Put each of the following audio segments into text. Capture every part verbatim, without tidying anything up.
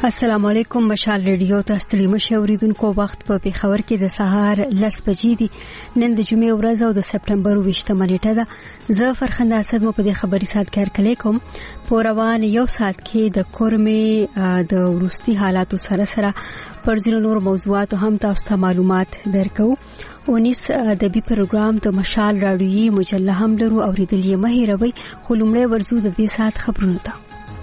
السلام علیکم. مشال ریډیو ته ستړي مشه اوریدونکو. وخت په پیښور کې د سهار لس بجې دي. نن د جمعې ورځ او د سپټمبر ویشتمه نیټه ده. زه فرخنده اسد مو په دې خبري سات کې هرکلی کوم. په روان یو ساعت کې د کورمې د وروستي حالاتو سره سره پر ځینو نور موضوعاتو هم تاسو ته معلومات درکو. ونیس ادبي پروګرام د مشال راډیویي مجله هم لرو. اوریدل یې مه هېروئ. خو لومړی ورځو د دې ساعت خبرونو ته.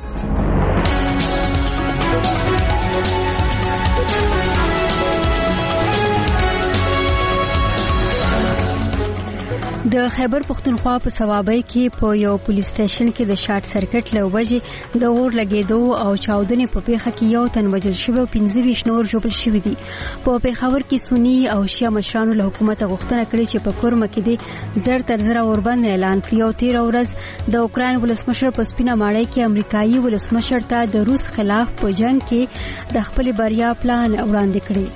د خیبر پختونخوا په صوابۍ کې په یو پولیس سټیشن کې د شارټ سرکټ له وجې د اور لګېدو او چاودنې په پیښه کې یو تن وژل شوی او پنځه ویشت نور ژوبل شوي دي. په پیښور کې سني او شیعه مشرانو له حکومته غوښتنه کړې چې په کورمه کې د زر تر زره اوربند اعلان کړي. او تېره ورځ د اوکراین ولسمشر په سپینه ماڼۍ کې امریکایي ولسمشر ته د روس خلاف په جنگ کې د خپلې بریا پلان وړاندې کړی.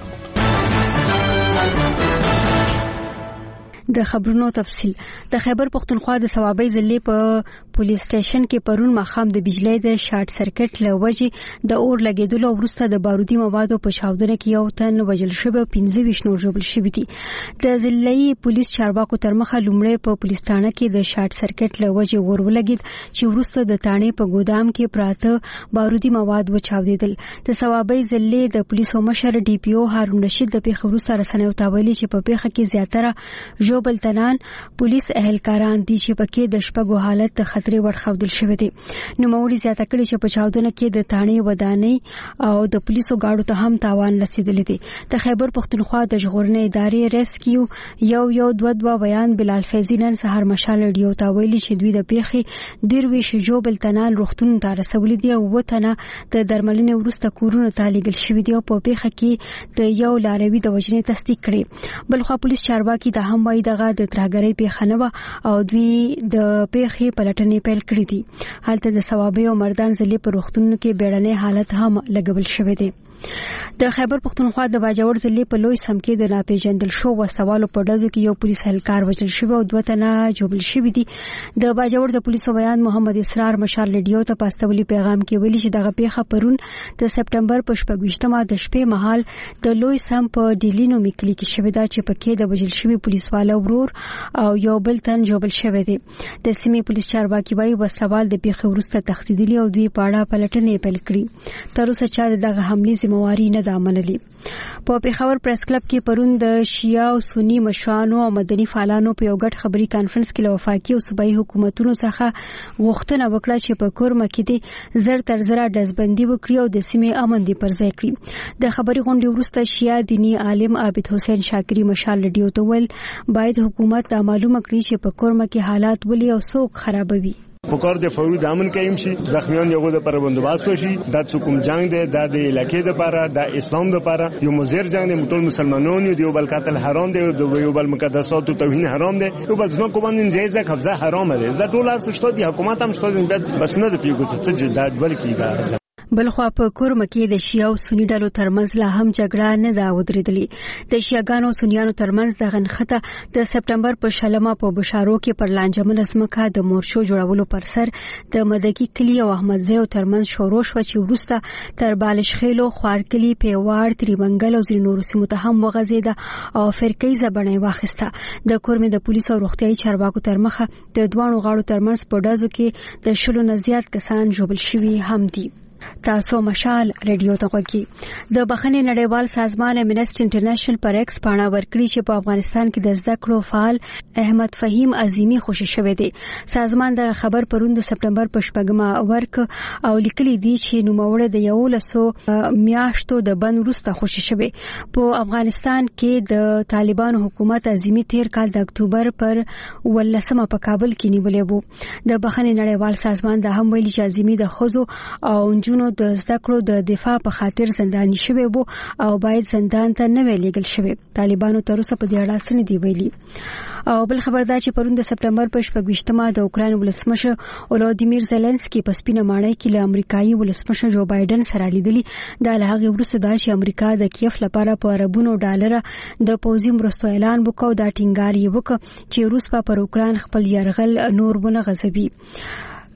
د خبرونو تفصیل. د خیبر پختونخوا د صوابۍ ضلع په پولیس سټیشن کې پرون ماښام د بجلی د شارټ سرکټ له وجې د اور لګېدلو وروسته د بارودي موادو په چاودنه کې یو تن وژل شوی او پنځه ویشت نور ژوبل شوي دي. د ضلعي پولیس چارواکو تر مخه لومړی په پولیس ټانه کې د شارټ سرکټ له وجې اور ولګېد چې وروسته د ټانې په ګودام کې پراته بارودي مواد وچاودېدل. د صوابۍ ضلع د پولیسو مشر ډي پی او هارون رشید د پیښې وروسته رسنیو ته ویلي چې په پیښه کې زیاتره بل تنان پولیس اهلکاران دي چې پکې د شپږو حالت د خطرې وړ ښودل شوی دي. نوموړي زیاته کړې چې په چاودنه کې د ټانې ودانۍ او د پولیسو گاډو ته هم تاوان رسیدلی دی. د خیبر پختونخوا د ژغورنې ادارې ریسکیو یو یو دوه دوه بیان بلال فیضي نن سهار مشال ریډیو ته ویلي چې دوی د پیښې درویش ژوبل تنان روغتون ته رسولي دي او و تنه د درملنې وروسته کورونو ته لیږل شوي دي او په پیښه کې د یو لاروي د وژنې تصدیق کړي. بلخوا پولیس چارواکي د هم وایي دغه د ترهګرۍ پیښه نه وه او دوی د پیښې پلټنې پیل کړې دي. هلته د صوابۍ او مردان ضلع په روغتونونو کې بیړنی حالت هم لګول شوی دی. د خیبر پختونخوا د باجوړ ضلع په لوی سم کې د ناپېژندل شو وسوالو په ډزو کې یو پولیس اهلکار وژل شوی او دوه تنه ژوبل شوي دي. د باجوړ د پولیسو بیان محمد اسرار مشال ریډیو ته په استولي پیغام کې ویلي چې دغه پیښه پرون د سپټمبر په شپږ ویشتمه د شپې مهال د لوی سم په ډیلینو میکلي کې شوې ده چې پکې د وژل شوي پولیسوالو ورور او یو بل تن ژوبل شوی دی. د سیمې پولیس چارواکي وایي وسوال د پیښې وروسته تښتېدلي او دوی په اړه پلټنې پیل کړي. تر اوسه چا دغه حملې ذمہواري نه ده منلې. په پیښور پریس کلب کې پرون د شیعه او سنی مشرانو او مدني فعالانو په یو ګډ خبري کانفرنس کې له وفاقي او صوبایي حکومتونو څخه غوښتنه وکړه چې په کورمه کې د زر تر زره ډزبندي وکړي او د سیمې امن دې پر ځای کړي. د خبري غونډې وروسته شیعه دیني عالم عابد حسین شاکری مشال ریډیو ته ویل باید حکومت دا معلومه کړي چې په کورمه کې حالات ولې او څوک خرابوي. پکار د فوري د امن قایم شي، زخمیان یو د پر بندوبست وشي. د څوکم جنگ د د علاقې د لپاره د اسلام د لپاره یو مزیر جنگ د ټول مسلمانانو دی، یو بل قتل حرام دی، یو بل مقدسات او توهین حرام دی، یو بل ځنه کومن جایزه قبضه حرام دی. دا ټول ارزښت دي حکومت هم شته بس نه د پیګو څه چې د ورکی دا. بلخوا په کورمه کې د شیعه او سنی ډلو ترمنځ لا هم جګړه نه ده ودرېدلې. د شیعاګانو او سنیانو ترمنځ د غنخته د سپټمبر په شلمه په بشارو کې پر لانجمن ځمکه د مورچو جوړولو پر سر د مدکی کلی او احمدزیو ترمنځ شورو شو چې وروسته تر بالشخیلو خوارکلی پیواړ تریمنګل او ځینو نورو سیمو ته هم وغځېده او فرقیزه بڼه واخیسته. د کورمې د پولیسو او روغتیايي چارواکو تر مخه د دوانو غاړو ترمنځ په ډزو کې د شلو نه زیات کسان ژوبل شوي هم دي. تاسو مشال ریډیو ته غوږی. د بخښنې نړیوال سازمان امنسټي انټرنیشنل پر ایکس پاڼه ورکړي چې په افغانستان کې د زده کړو فعال احمد فهیم عظیمی خوشی شوی دی. سازمان د خبر پرون د سپټمبر په شپږمه ورک او لیکلي دی چې نوموړی د یو لسو میاشتو د بند وروسته خوشی شوی. په افغانستان کې د طالبانو حکومت عظیمی تیر کال د اکتوبر پر ولسمه په کابل کې نیولې وو. د بخښنې نړیوال سازمان د هم ویلي چې عظیمی د خزو او جنو د زده کړو د دفاع په خاطر زنداني شوی وو او باید زندان ته نه ویلېږل شوی. طالبانو تر اوسه په دې اړه څه نه دی ویلي. او بل خبر دا چې پرون د سپټمبر په شپږ ویشتمه د اوکراین ولسمشر ولادیمیر زيلنسکي په سپینه ماڼۍ کې له امریکایي ولسمشر جو بایدن سره لیدلی. دا له هغه وروسته دا چې امریکا د کیف لپاره په اربونو ډالر د پوځي مرستو اعلان وکړ. دا ټینګار یې وکړ چې روس په پر اوکراین خپل یرغل نور ونه غځوي.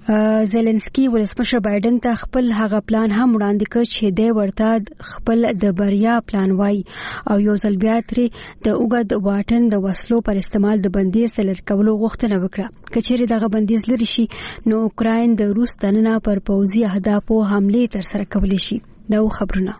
زيلنسکي ولسمشر بایدن ته خپل هغه پلان هم وړاندې کړ چې د ورته خپل د بریا پلان وای او یو ځل بیا ترې د اوګد واټن د وسلو پر استعمال د بندیز لر کولو غوښتنه وکړه کچېرې دغه بندیز لري شي نو اوکراین د روس دننه پر پوځي اهدافو حمله تر سره کولی شي دا خبرونه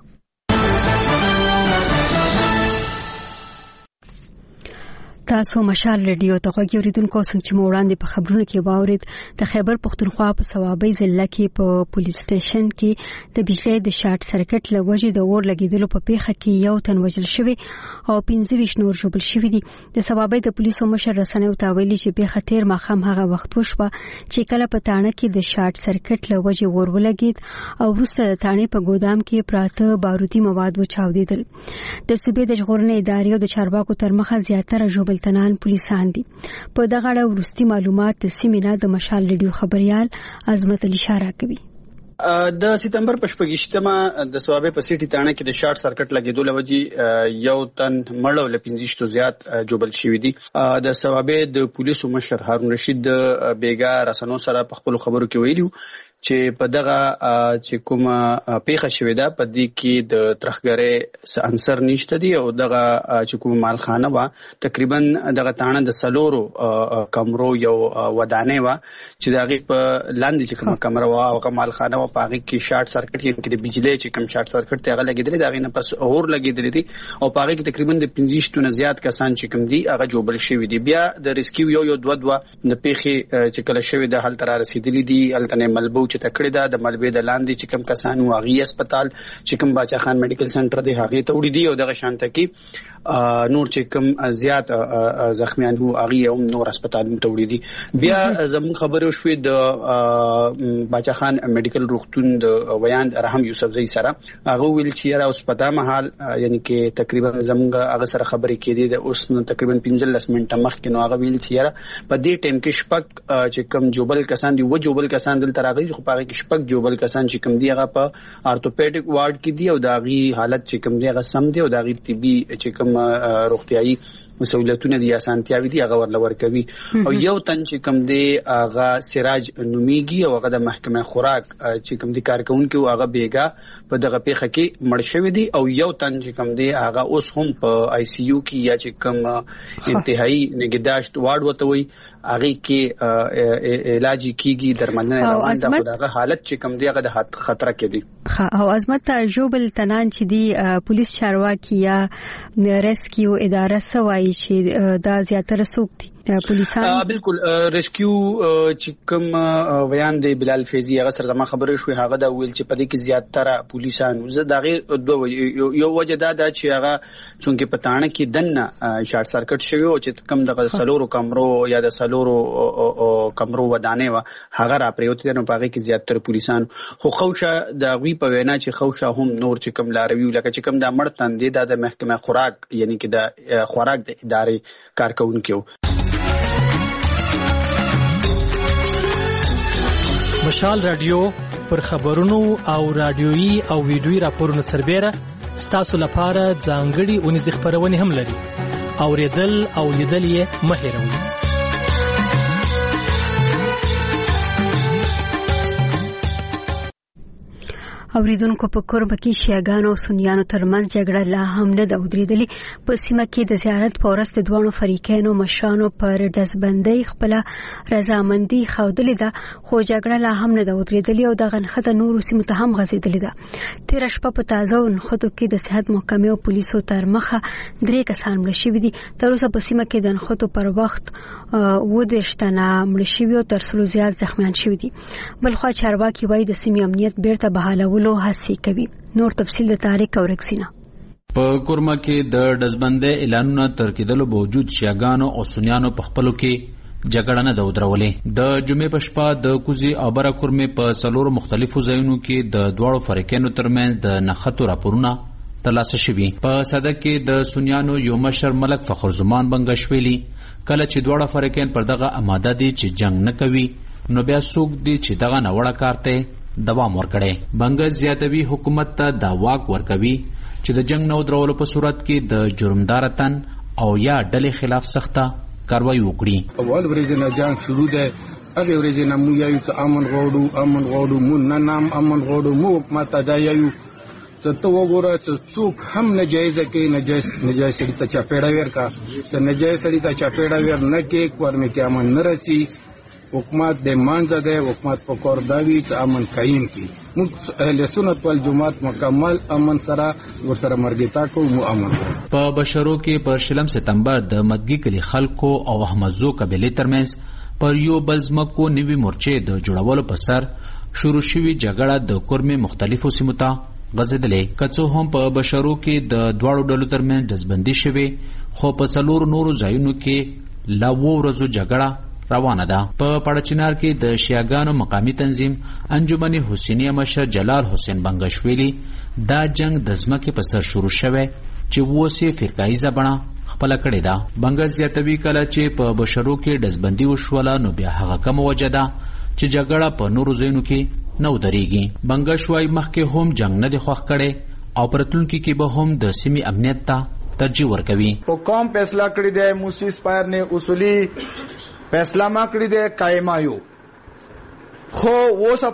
تاسو مشال رادیو ته غوږی اوریدونکو څنګه چې وړاندې په خبرونو کې واورید د خیبر پختونخوا په صوابۍ ضلع کې په پولیس سټیشن کې د بجلی د شارټ سرکټ له وجې د اور لګیدلو په پیښه کې یو تن وژل شوی او پنځه ویشت نور ژوبل شوی دي د صوابۍ د پولیسو مشر رسنیو ته ویلي چې پیښه تیر ماښام هغه وخت وشوه چې کله په تانه کې د شارټ سرکټ له وجې اور ولګید او وروسته د تانې په ګودام کې پراته بارودي مواد وچاودېدل د صوبې د ژغورنې ادارې او د چارواکو تر مخه زیاتره ژوبل تنان پولیسان دي په دغه اړه ورستي معلومات د سیمینار د مشال ریډیو خبريال عظمت علي اشاره کوي د سپتمبر په شپږشتمه د صوابۍ په سیټي تانه کې د شارټ سرکټ لګیدو لوجي یو تن مړ او لپنځشتو زیات جوبل شوی دي د صوابۍ د پولیسو مشر هارون رشید بیګا رسنو سره په خپل خبرو کې ویلو چې په دغه چې کومه پیښه شوې ده په دې کې د ترخګرې عنصر نشته دي او دغه چې کومه مالخانه وا تقریبا دغه تانه د سلورو کمرو یو ودانې وا چې دغه په لاندې چې کومه کمره وا او کومه مالخانه وا په هغه کې شارټ سرکټ یې کې د بجلی چې کوم شارټ سرکټ ته هغه لګیدل دغه نه پس اور لګیدل دي او په هغه کې تقریبا د پنځه نه زیات کسان چې کوم دي هغه جوبل شوی دي بیا د ریسکیو یو یو دوه دوه د پیښې چې کله شوی د حل تر رسیدلې دي التنه ملبو چې تکړه ده د ملبې د لاندې چې کوم کسان واغی هسپتال چې کوم باچا خان میډیکل سنټر دی هغه ته وړي دي او دغه شانته کې نور چې کوم زیات زخمیان هو هغه هم نور هسپتال ته وړي دي بیا زموږ خبرو شوې د باچا خان میډیکل روغتون د ویاند رحم یوسف زئی سره هغه ویل چې را اوس پتا محل یعنی کې تقریبا زموږ هغه سره خبرې کېدي د اوس تقریبا پنځه لس منټه مخکې نو هغه ویل چې په دې ټیم کې شپک چې کوم جوبل کسان دي و جوبل کسان دل تراغي خو پاره کې شپک جوبل کسان چې کوم دی هغه په ارتوپیډیک وارډ کې دی او داغي حالت چې کوم دی هغه سم دی او داغي طبي چې کوم روغتيایي مسؤلیتونه دي اسانتیاوي دي هغه ورلور کوي او یو تن چې کوم دی هغه سراج نومیږي او هغه د محکمه خوراک چې کوم دی کارکونکو هغه بیګا په دغه پیښه کې مړ شوی دی او یو تن چې کوم دی هغه اوس هم په آی سی یو کې یا چې کوم انتهایی نگهداشت وارډ وته وي هغه کې علاج کیږي درملنه روان ده خو دغه حالت چې کوم دی هغه د خطر کې دی او عظمت جوبل تنان چې دی پولیس چارواکي یا ریسکیو اداره سوای چې دا زیاتره څوک دي پولیسان بالکل ریسکیو چې کوم ویان دی بلال فیضی هغه سره زما خبرې شوې هغه دا ویل چې په دې کې زیاتره پولیسان زه دا غیر یو وجه دا ده چې هغه چونکه په تانه کې دنه شارټ سرکټ شوی او چې کم د سلورو کمرو یا د سلورو کمرو ودانې و هغه را پریوت نو په هغه کې زیاتره پولیسان خو خوشه دا وی په وینا چې خوشه هم نور چې کم لاروي لکه چې کم د مړ تن دی د محکمه خوراک یعنی کې د خوراک د ادارې کارکونکو مشال رادیو پر خبرونو او رادیويي او ویډیويي راپورونو سربېره ستاسو لپاره ځانګړي اونیز خبرونه هم لري اوریدل او لیدل یې مه هېروئ اوریدونکو په کوربه کې شیعاګانو او سنیانو ترمنځ جګړه لا هم نه ده ودرېدلې په سیمه کې د زیارت په ورځ د دوه فریقینو مشرانو پر دزبندۍ خپل رضامندي ښودلې ده خو جګړه لا هم نه ده ودرېدلې او د غنخته نورو سیمو ته هم غځېدلې ده تیر شپه په تازه نخودو کې د صحت محکمې او پولیسو تر مخه درې کسان مړه شوي دي تر اوسه په سیمه کې د نخودو پر وخت و دشتنه مړه شوي او تر څلو زیات زخمیان شوي دي بلخوا چارواکي وایي د سیمې امنیت بیرته بحالول لو هڅې کوي نور تفصیل د تاریخ او رکسینا په کورما کې د دزبندې اعلانونه تر کېدلو باوجود شیعاګانو او سنیانو په خپلو کې جګړه نه ده ودرولې د جمعې په شپه د کوزي او برا کورمې په څلورو مختلفو ځایونو کې د دواړو فریقینو ترمنځ د نښتو راپورونه ترلاسه شوي په صدک کې د سنیانو یو مشر ملک فخر زمان بنګشویلی کله چې دواړه فریقین پر دغه آماده دي چې جنگ نه کوي نو بیا څوک دي چې دغه نوړه کارته دوام ورکړي بنګز زیاتوي حکومت ته دا واک ورکوي چې د جنگ نو درولو په صورت کې د جرمدارتن او یا ډلې خلاف سخته کاروایی وکړي اول ورځ نه جنگ شروع ده هغه ورځې نه موږ یو څه امن غواړو امن غواړو مون نه نام امن غواړو مو حکومت ته یو څه ته وګوره چې څوک هم ناجایز کوي ناجایز ناجایز سړي ته چاپېړه ورکا چې ناجایز سړي ته چاپېړه ور نه کې کورمه کې امن نه رسی حکومت د مانځه ده حکومت په کور داوی چې امن قائم کی موږ اهل سنت والجماعت مکمل امن سره ورسره مرګتا کو مو امن په بشرو کې په شلم سپتمبر د مدګي کلی خلکو او احمدزو قبيله ترمنځ پر یو بل ځمکو نوي مورچې د جوړولو په سر شروع شوې جګړه د کورمه مختلفو سیمو ته غځېدلې کڅو هم په بشرو کې د دواړو ډلو ترمنځ جذبندي شوې خو په څلور نورو ځایونو کې لا وو ورځو جګړه روانه ده په پړچنار کې د شیعاګانو مقامی تنظیم انجمن حسینیه مشر جلال حسین بنگشویلی دا جنگ د ځمکې په سر شروع شوه چې ووسه فرقایزه بڼه خپل کړی ده بنگس زیاتوي کله چې په بشرو کې دزبندي وشوله نو بیا هغه کوم وجدا چې جګړه په نورو ځایونو کې نو درېږي بنگشوای مخکې هم جنگ نه دی خوښ کړي او پرتلونکو کې به هم د سیمې امنیت ته ترجیح ورکوي په کوم فیصله کړی دی موسی سپایر نه اصولي فیصله ما کړی دی قائمایو خو اوسه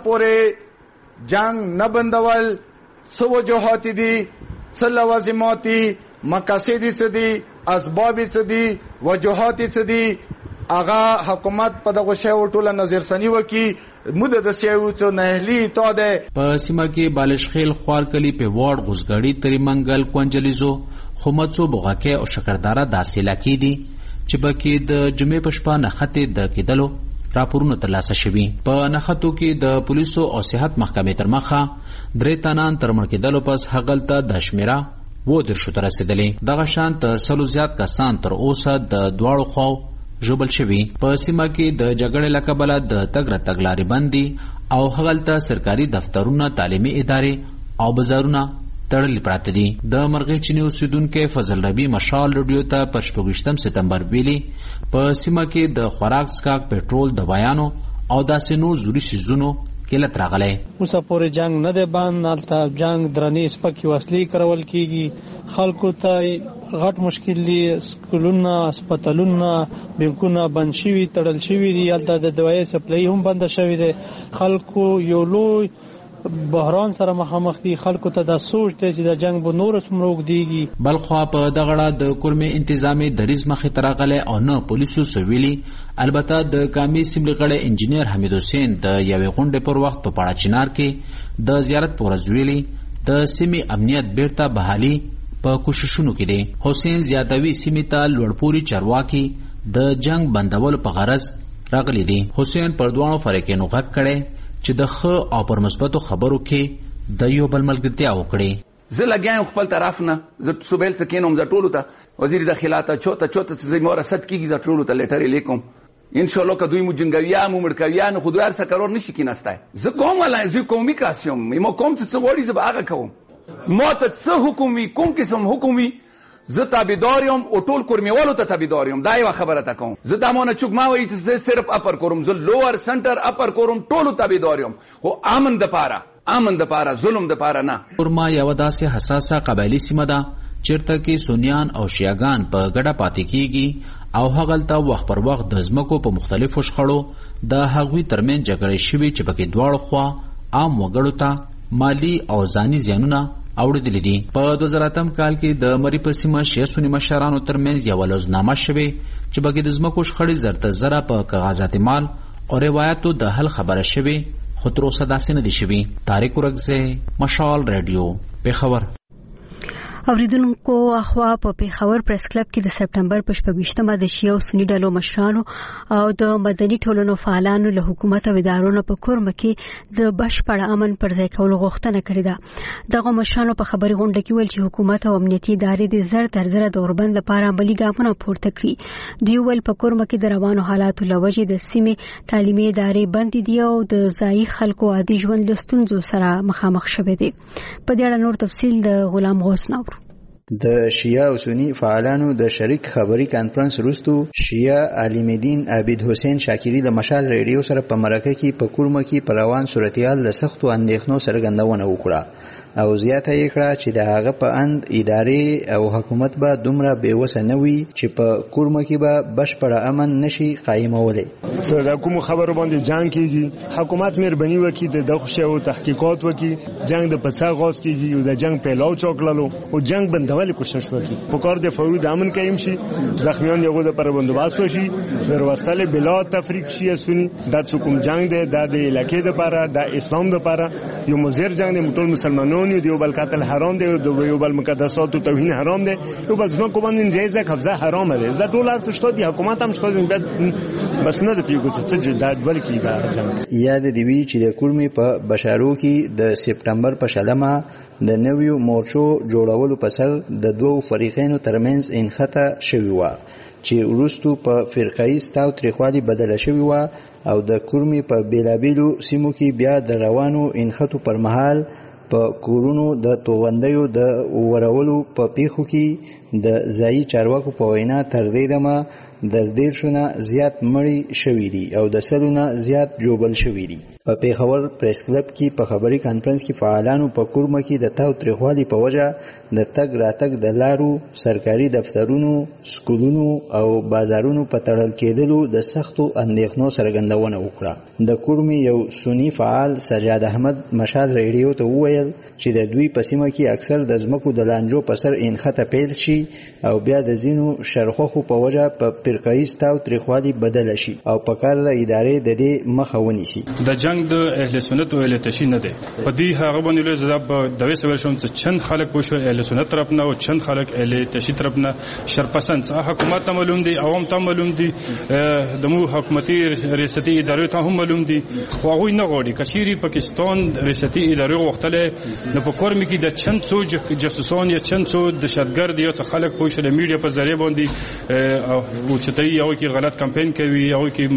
پورې جنگ نه بندول سو وجوهات دي څه لوازمات دي مقاصد څه دي اسباب څه دي وجوهات څه دي اغا حکومت په دغه شی ټوله نظرسنی وکي مده د سیاو څو نهلی تو ده په سیمه کې بالشخیل خوار کلی په وارد غوسګړی تریمنګل کونجلیزو خمڅو بوغاکه او شکردارا داسې لکی دي چې بکې د جمعې په شپه نخته د کېدلو راپورونه ترلاسه شوي په نخاتو کې د پولیسو او صحت محکمې تر مخه درې تنان تر مړ کېدلو پس هغلته د شمیره و در شو تر رسیدلې دغه شان تر سلو زیات کسان تر اوسه د دواړو خواو ژوبل شوي په سیمه کې د جګړې له کبله د تګ راتګ لارې بندي او هغلته سرکاري دفترونه تعلیمي ادارې او بازارونه تړلې پراته دي د مرغې چینی اوسیدونکو فضل ربی مشال رادیو ته پر شپږم سپتمبر ویلي په سیمه کې د خوراک سکاک پېټرول دوايانو او داسې نور ضروري شیزونو کله تراغله اوسه پورې جنگ نه دی باندې نالته جنگ درنې سپکی وسلې کرول کیږي خلکو ته غټ مشکل دي سکولونه هسپتالونه بانکونه بند شوي تړل شوي دي الته د دوايي سپلای هم بند شوی دی خلکو یو لوی بحران سره مخامخ دي خلکو ته د سوچ ته چې د جنگ به نور سمرو دیږي بلخوا په دغړه د کورمه انتظامی دریز مخې تراغله او نه پولیسو سویلی البته د کامی سیمل غړي انجنیر حمید حسین د یوې غونډې پر وخت په پاړه چنار کې د زیارت پورزویلی د سیمې امنیت بیرته بحالي په کوششونو کې دي حسین زیاتوي سیمې ته لوړپوري چرواکي د جنگ بندول په غرض راغلي دي حسین پر دوانو فرقینو غږ کړي چې د خ او پر مثبتو خبرو کې د یو بل ملګرتیا وکړي زه لګیایم خپل طرف نه زه صوبېل څه کینوم زه ټولو ته وزیر داخلات چوته چوته چې مور صد کیږي زه ټولو ته لیټر لیکم ان شاء الله که دوی مو جنگویا مو مړکویا نه خو دوی هر څه کارور نشي کیناستای زه کوم ولا زه کومیکاسیوم مو کوم څه وړي زه هغه کوم ما ته څه حکومي کوم قسم حکومي زه تابعداریم او ټول کورمیوالو ته تابعداریم دا یو خبره تا کوم زه دمانه چوک ما وایي چې زه صرف اپر کوم زه لوور سنټر اپر کوم ټولو تابعداریم خو امن د پاره امن د پاره ظلم د پاره نه کورما یو داسې حساسه قبایلی سیمه ده چیرته کې سونیان او شیعاګان په ګډه پاتې کیږي او هغلته وخت پر وخت د ځمکو په مختلفو شخړو د هغوی ترمن جګړې شوي چې پکې دواړو خوا عام وګړو ته مالی او ځاني زیانونه اوړدلې دي په دوه زره اتم کال کې د مری په سیمه شیعه سنی مشرانو ترمنځ یو لوزنامه شوه چې بګې د ځمکو شخړې زرته زره په کاغذات مال او روایتو د حل خبره شوه خو تر اوسه داسې نه دي شوي طارق ورغزه مشال رادیو پیښور اوریدونکو اخوا په پیښور پریس کلب کې د سپټمبر په شپږمه د شیعه او سنی ډلو مشرانو او د مدني ټولنو فعالانو له حکومت او ادارو په کورمه کې د بشپړ امن پر ځای کولو غوښتنه کړې ده دغه مشرانو په خبري غونډه کې ویل چې حکومت او امنیتي ادارې د زر تر زر د اوربند لپاره عملي ګامونه پورته کړي دوی ول په کورمه کې د روانو حالاتو لوجې د سیمې تعلیمي ادارې بند دي او د ځای خلکو عادي ژوند له ستونزو سره مخامخ شوه دي په دې اړه نور تفصیل د غلام غوث نور د شیعه او سنی فعالانو د شریک خبري کانفرنس وروسته شیعه عالم دین عابد حسین شاکری د مشال ریډیو سره په مرکه کې په کورمه کې په روان صورتحال له سختو اندېښنو سره څرګندونه وکړه او زیاته یې کړه چې د هغه په اند ادارې او حکومت به دومره بېوسه نه وي چې په کورمه کې به بشپړه امن نشي قایمولی. دا کوم خبرو باندې جنگ کیږي، حکومت مهرباني وکړي د دغه شیو تحقیقات وکړي، جنگ د پڅا غاز کیږي او د جنگ پیلاو چوکللو او جنگ بندولو کوشش وکړي. په کار د فوری د امن قایم شي، زخمیان یو د پر بندوبست وشي، وروستل بلا تفریق شي سنی د کوم جنگ د د علاقې د لپاره د اسلام د لپاره یو مزر جنگ د ټول مسلمانانو دی، بل قتل حرام دی، یو بل مقدسات او توهین حرام دی، یو بل ځمکه کو باندې جایزه قبضه حرام ده. دا ټول ارڅ شته دی، حکومت هم شته دی، بس نه د پیګو څه جداد ولکې دا جنگ. یاد دی وی چې د کورمې په بشارو کې د سپټمبر په شلمه د نویو مورچو جوړولو په سر د دوو فریقینو ترمنځ انخته شوی و چې وروستو په فرقایي تاوتریخوالي بدله شوی و او د کورمې په بیلابیلو سیمو کې بیا د روانو انخته پر مهال په کورونو د توغندیو د ورولو په پیښو کې د ځایي چارواکو په وینا تر دې دمه د دیرشونه زیات مړي شوي دي او د سلونه زیات جوبل شوي دي. په پیښور پریس کلب کې په خبري کانفرنس کې فعالانو په کورمه کې د تاوتریخوالي په وجه د تګ راتګ د لارو، سرکاري دفترونو، سکولونو او بازارونو په تړل کېدلو د سختو اندېښنو څرګندونه وکړه. د کورمې یو سنی فعال سجاد احمد مشال ریډیو ته وویل چې د دوی په سیمه کې اکثر د ځمکو د لانجو په سر انخته پیل شي او بیا د ځینو شرخوخو په وجه په فرقایي تاوتریخوالي بدله شي او په کار د ادارې د دې مخه ونیسي. د جنگ د اهل سنت او اهل تشیع نه دی په دې هغه باندې له زاب د وسول شوم چې چند خلک پوښو اهل سنت طرف نه او چند خلک اهل تشیع طرف نه شرپسند حکومت ته معلوم دي، عوام ته معلوم دي، د مو حکومتي ریاستي ادارې ته هم معلوم دي. هغه نه غواړي کچيري پاکستان ریاستي ادارې وختله د پکورم کې د چند څو جاسوسان یا چند څو دهشتګرد یا خلک پوښو د میډیا په ذریعہ باندې او چتای یو کې غلط کمپاین کوي، یو کې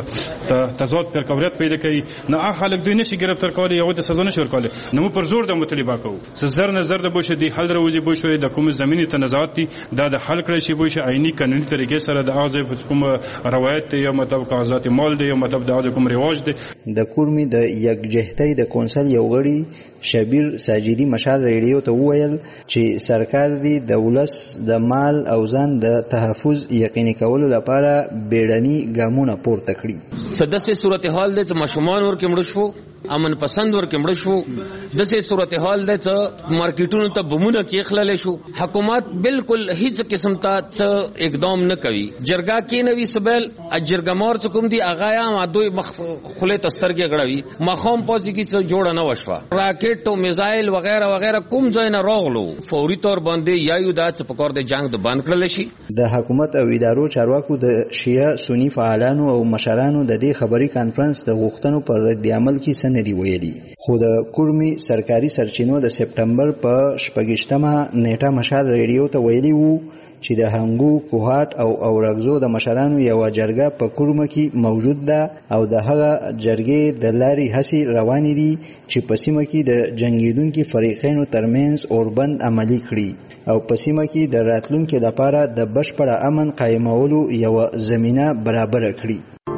مطلب تضاد پر کوریت پیدا کوي. نه خلک دوی نشي گرفتار کولی، یو د سزا نشي ورکولی. نو پر زور د مطالبه کوو سزر نظر د بوشه دی حل دروځي بوشه د کوم زمینی تنازعات دي دا د حل کړی شي بوشه عیني قانوني طریقې سره د اغاز کوم روایت یا مطلب کاغذات مال دی یا مطلب د کوم رواج دی. د کورمې د یکجهتۍ د کونسل یو غړي شبیر ساجدي مشال ریډیو ته وویل چې سرکار دی د ولس د مال او ځان د تحفظ یقیني کولو لپاره بیړني ګامونه پورته کړي. سدسه صورتحال د مشمون ورکه مړ شو، امن پسند ورکه مړ شو، دسه صورتحال د مارکیټونو ته بمونه کې خلل شو. حکومت بالکل هیڅ قسم ته اقدام نه کوي. جرګه کې نوې سبل اجرګمار څوم دي اغایا ما دوی خله تسترګه غړوي مخام پوزي کې جوړه نه وشوه. راکټ او میزایل وغیرہ وغیرہ کوم ځای نه راغلو فوري تور باندې یایو دا څه پکور د جنگ د بند کړل شي. د حکومت او ادارو چارواکو د شیعه سنی فعالانو او مشرانو د دې خبري کانفرنس د غوښتنو پر رد عمل کې ندی ویلي. خو د کورمې سرکاري سرچینو د سپټمبر په شپږشتمه نیټه مشال ریډیو ته ویلي وو چې د هنګو، کوهات او اورګزو د مشرانو یو جرګه په کورمه کې موجود ده او د هغه جرګې د لاري هڅې روانې دي چې په سیمه کې د جنگیدونکو فریقینو ترمنځ اوربند عملي کړي او په سیمه کې د راتلونکو لپاره د بشپړ امن قائمولو یو زمينه برابر کړي.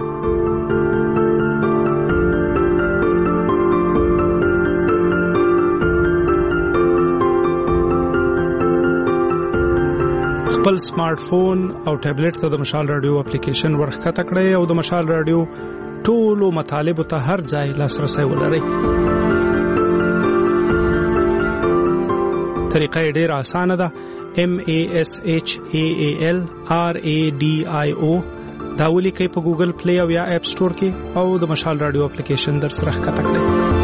خپل سمارټ فون او ټابلیټ ته د مشال رادیو اپلیکیشن ورخته کړئ او د مشال رادیو ټولو مطالب ته هر ځای لاسرسي ولرئ. طریقه ډیره اسانه ده. M A S H A A L R A D I O دا ولیکئ په ګوګل پلی او یا اپ سٹور کې او د مشال رادیو اپلیکیشن در سره ښکته کړئ.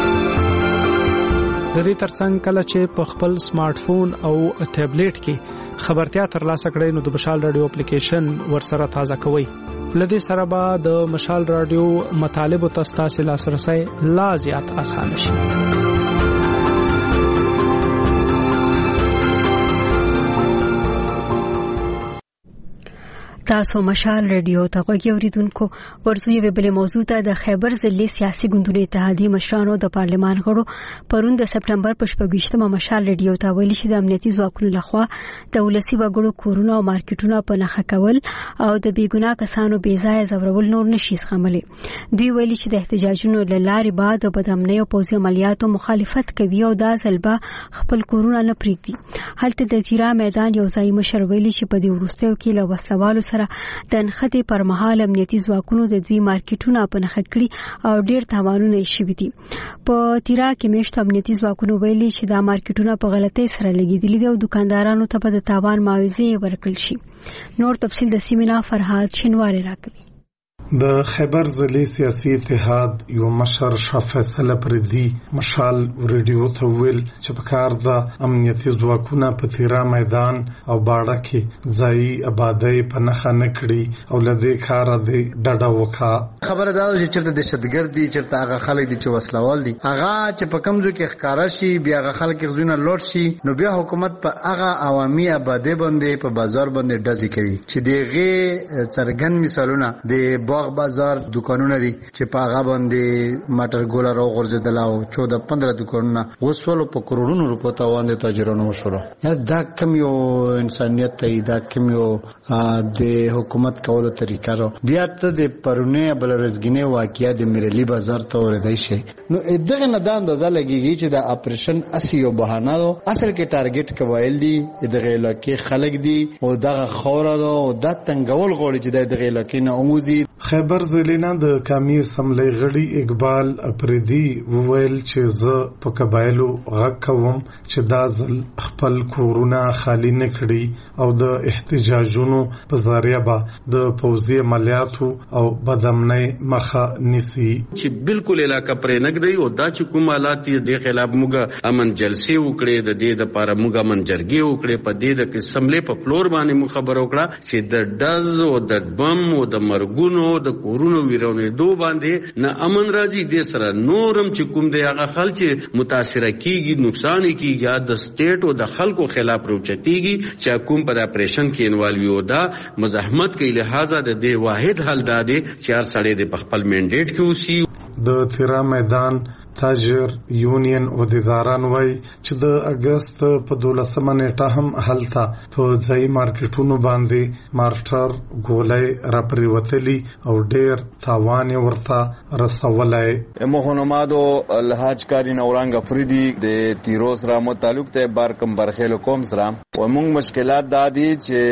د دې ترڅنګ کله چې په خپل سمارټ فون او ټابلیټ کې خبرتیا ترلاسه کړئ نو د مشال رادیو اپلیکیشن ورسره تازه کوئ. لدې سره به د مشال رادیو مطالب او تاسو لاسرسي لا زیات آسان شي. تاسو مشال رادیو ته غوږی اوریدونکو ورسو یو بل موضوع ته د خیبر ضلع سیاسي ګوندونو اتحادیې مشرانو د پارلمان غړو پرون د سپټمبر په شپږمه مشال رادیو ته ویلي چې د امنیتي ځواکونو لخوا د ولسی وګړو کورونه او مارکیټونه په نښه کول او د بیګناه کسانو بې ځای ځورول نور نشي زغملی. دوی ویلي چې د احتجاجونو له لارې بعد د بدامنۍ او پوځي عملیاتو مخالفت کوي او دا ځلبه خپل کورونه نه پریږدي. هلته د تیرا میدان یو ځای مشر ویلي چې په دې وروستیو کې له وسلوالو سره د نښتې پر مهال امنیتي ځواکونو د دوی مارکیټونه په نښه کړي او ډېر تاوانونه یې شوي دي. په تیرا کې میشت امنیتي ځواکونو ویلي چې دا مارکیټونه په غلطۍ سره لګېدلي دي او دکاندارانو ته به د تاوان معاوضې ورکړل شي. نور تفصیل د سیمینا فرهاد شنواری راکوي. د خیبر ضلع سیاسي اتحاد یو مشر شاه فیصل پردي مشال ریډیو ته ویل چې په کار د امنیتي ځواکونو په تیرا میدان او باړه کې ځای آبادی په نښه نه کړي او لدې کار د ډډه وکړه. خبره دا چې چرته دهشتګرد دي، چرته هغه خلک دي چې وسلوال دي، هغه چې په کمزو کې ښکارا شي بیا هغه خلک غوښنه لوټ شي نو بیا حکومت په هغه عوامي آبادی باندې په بازار باندې ډزې کوي چې دغه څرګند مثالونه د باغ بازار دکانونه دي چې په هغه باندې ماټر ګولا راو غورځیدل او چودہ پندرہ دکانونه وسولو په کروڑونو روپو ته باندې تاجرانو وشوله. یا دا کوم یو انسانیت دی، دا کوم یو د حکومت کولو طریقه را بیا ته د پرونه بل رزګینه واقعیا د میرلی بازار ته ورېدای شي. نو دغه نه د اندازه لګیږي چې د اپریشن اسی یو بهانه ده، اصل کې ټارګټ کوایل دي دغه علاقې خلک دي او دغه خوره ده او د تنګول غوړي چې دغه علاقې نه اوموزي. خیبر ضلع د قومي اسمبلی غړي اقبال اپریدي وویل چې زه په قبایلو غږ کوم چې دا ځل خپل کورونه خالی نه کړي او د احتجاجونو په ذریعه به د پوځي عملیاتو او بدامنۍ مخه نیسي. چې بالکل علاقه پرې نګدي او دا چې کوم حالات دي د خلاف موږ امن جلسې وکړي، د دې لپاره موږ امن جرګې وکړي، په دې د اسمبلی په فلور باندې مو خبر وکړه چې د ډز او د بم او د مرګونو د کورونو ویرونه دو باندې نه امن راځي. د سره نورم چې کوم دی هغه خلک چې متاثر کیږي، نقصان کیږي، یا د سټیټ او د خلکو خلاف روچتيږي چې کوم په اپریشن کې انوالو وي. دا مزاحمت کوي، لہذا د دې واحد حل دا دی چې هر سړی د خپل منډیټ کې وسی. د تیرا میدان تاجر یونین عہدیداران وای چې د اگست په دولسمه نیټه هم هلته په ځای مارکیټونو باندې مارټر ګولۍ را پریوتلی او ډیر تاوان ورته رسولای. محمدو الحاج کاری نورنګ افریدی د تیروس را متعلق ته بارکم برخیل کوم سره و موږ مشکلات دادي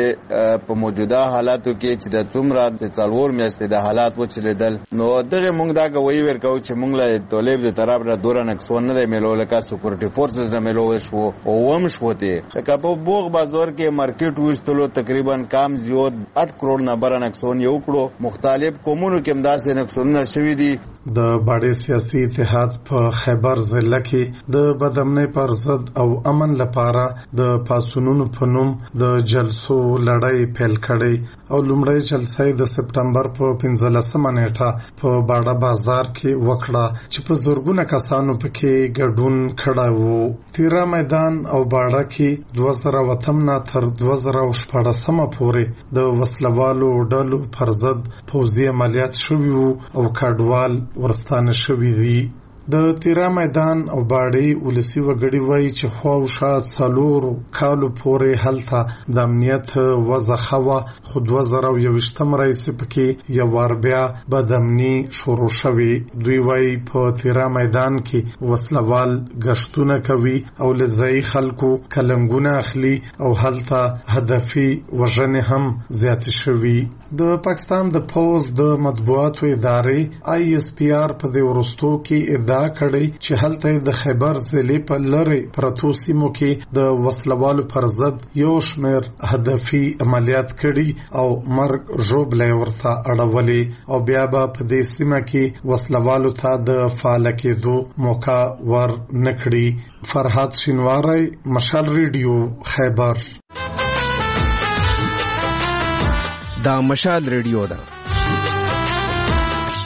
چې په موجوده حالاتو کې چې د څومره د څلور میاشتې د حالات وچلیدل نو دغه موږ دا کوي ورکو چې موږ له طالب د طرف را دورا نکسون نه ملو لکه سکیورټي فورسز نه ملو شو او وم شوته لکه په بوغ بازار کې مارکیټ وشتلو تقریبا کام زیات آٹھ کروڑ نه بر نکسون یو کړو. مختلف قومونو کې امداسه نکسون شوي دي. د باډي سیاسي اتحاد په خیبر ضلع کې د بدامنۍ پر ضد او امن لپاره د پاسونونو په نوم د جلسو لړۍ پیل کړي او لومړی جلسه د سپټمبر په پنځلسمه نیټه په باډه بازار کې وکړه چې په زورګونه کسانو پکې ګډون کړه وو. تیرا میدان او باډه کې دوه زره وتم نه تر دوه زره شپږم پورې د وسلوالو ډلو پر ضد پوځي عملیات شوي وو او کډوال ورستانه شوي دي. د تیرا میدان او باډي ولسی وګړي وای چې خواوشا څلور کالو پورې هلته د امنیت وضع خوا خود وزره او یوشتم رئیس پکې یو ور بیا بدامني شروع شوی. دوی وای په تیرا میدان کې وسلوال غشتونه کوي او لزای خلکو کلنګونه اخلي او هلته هدفي وژنې هم زیات شوي. د پاکستان د پوز د مطبوعاتو ادارې آی اس پی آر په د ورستو کې ادعا کړی چې هلته د خیبر ضلع په لری پرتو سیمو کې د وسلوالو پر ضد یو شمیر هدفي عملیات کړي او مرګ ژوبلې ورته اړولې او بیا به په دې سیمه کې وسلوالو ته د فعال کېدو موقع ور نکړي. فرهاد شینواری، مشال ریډیو، خیبر. دا مشال ریډیو ده.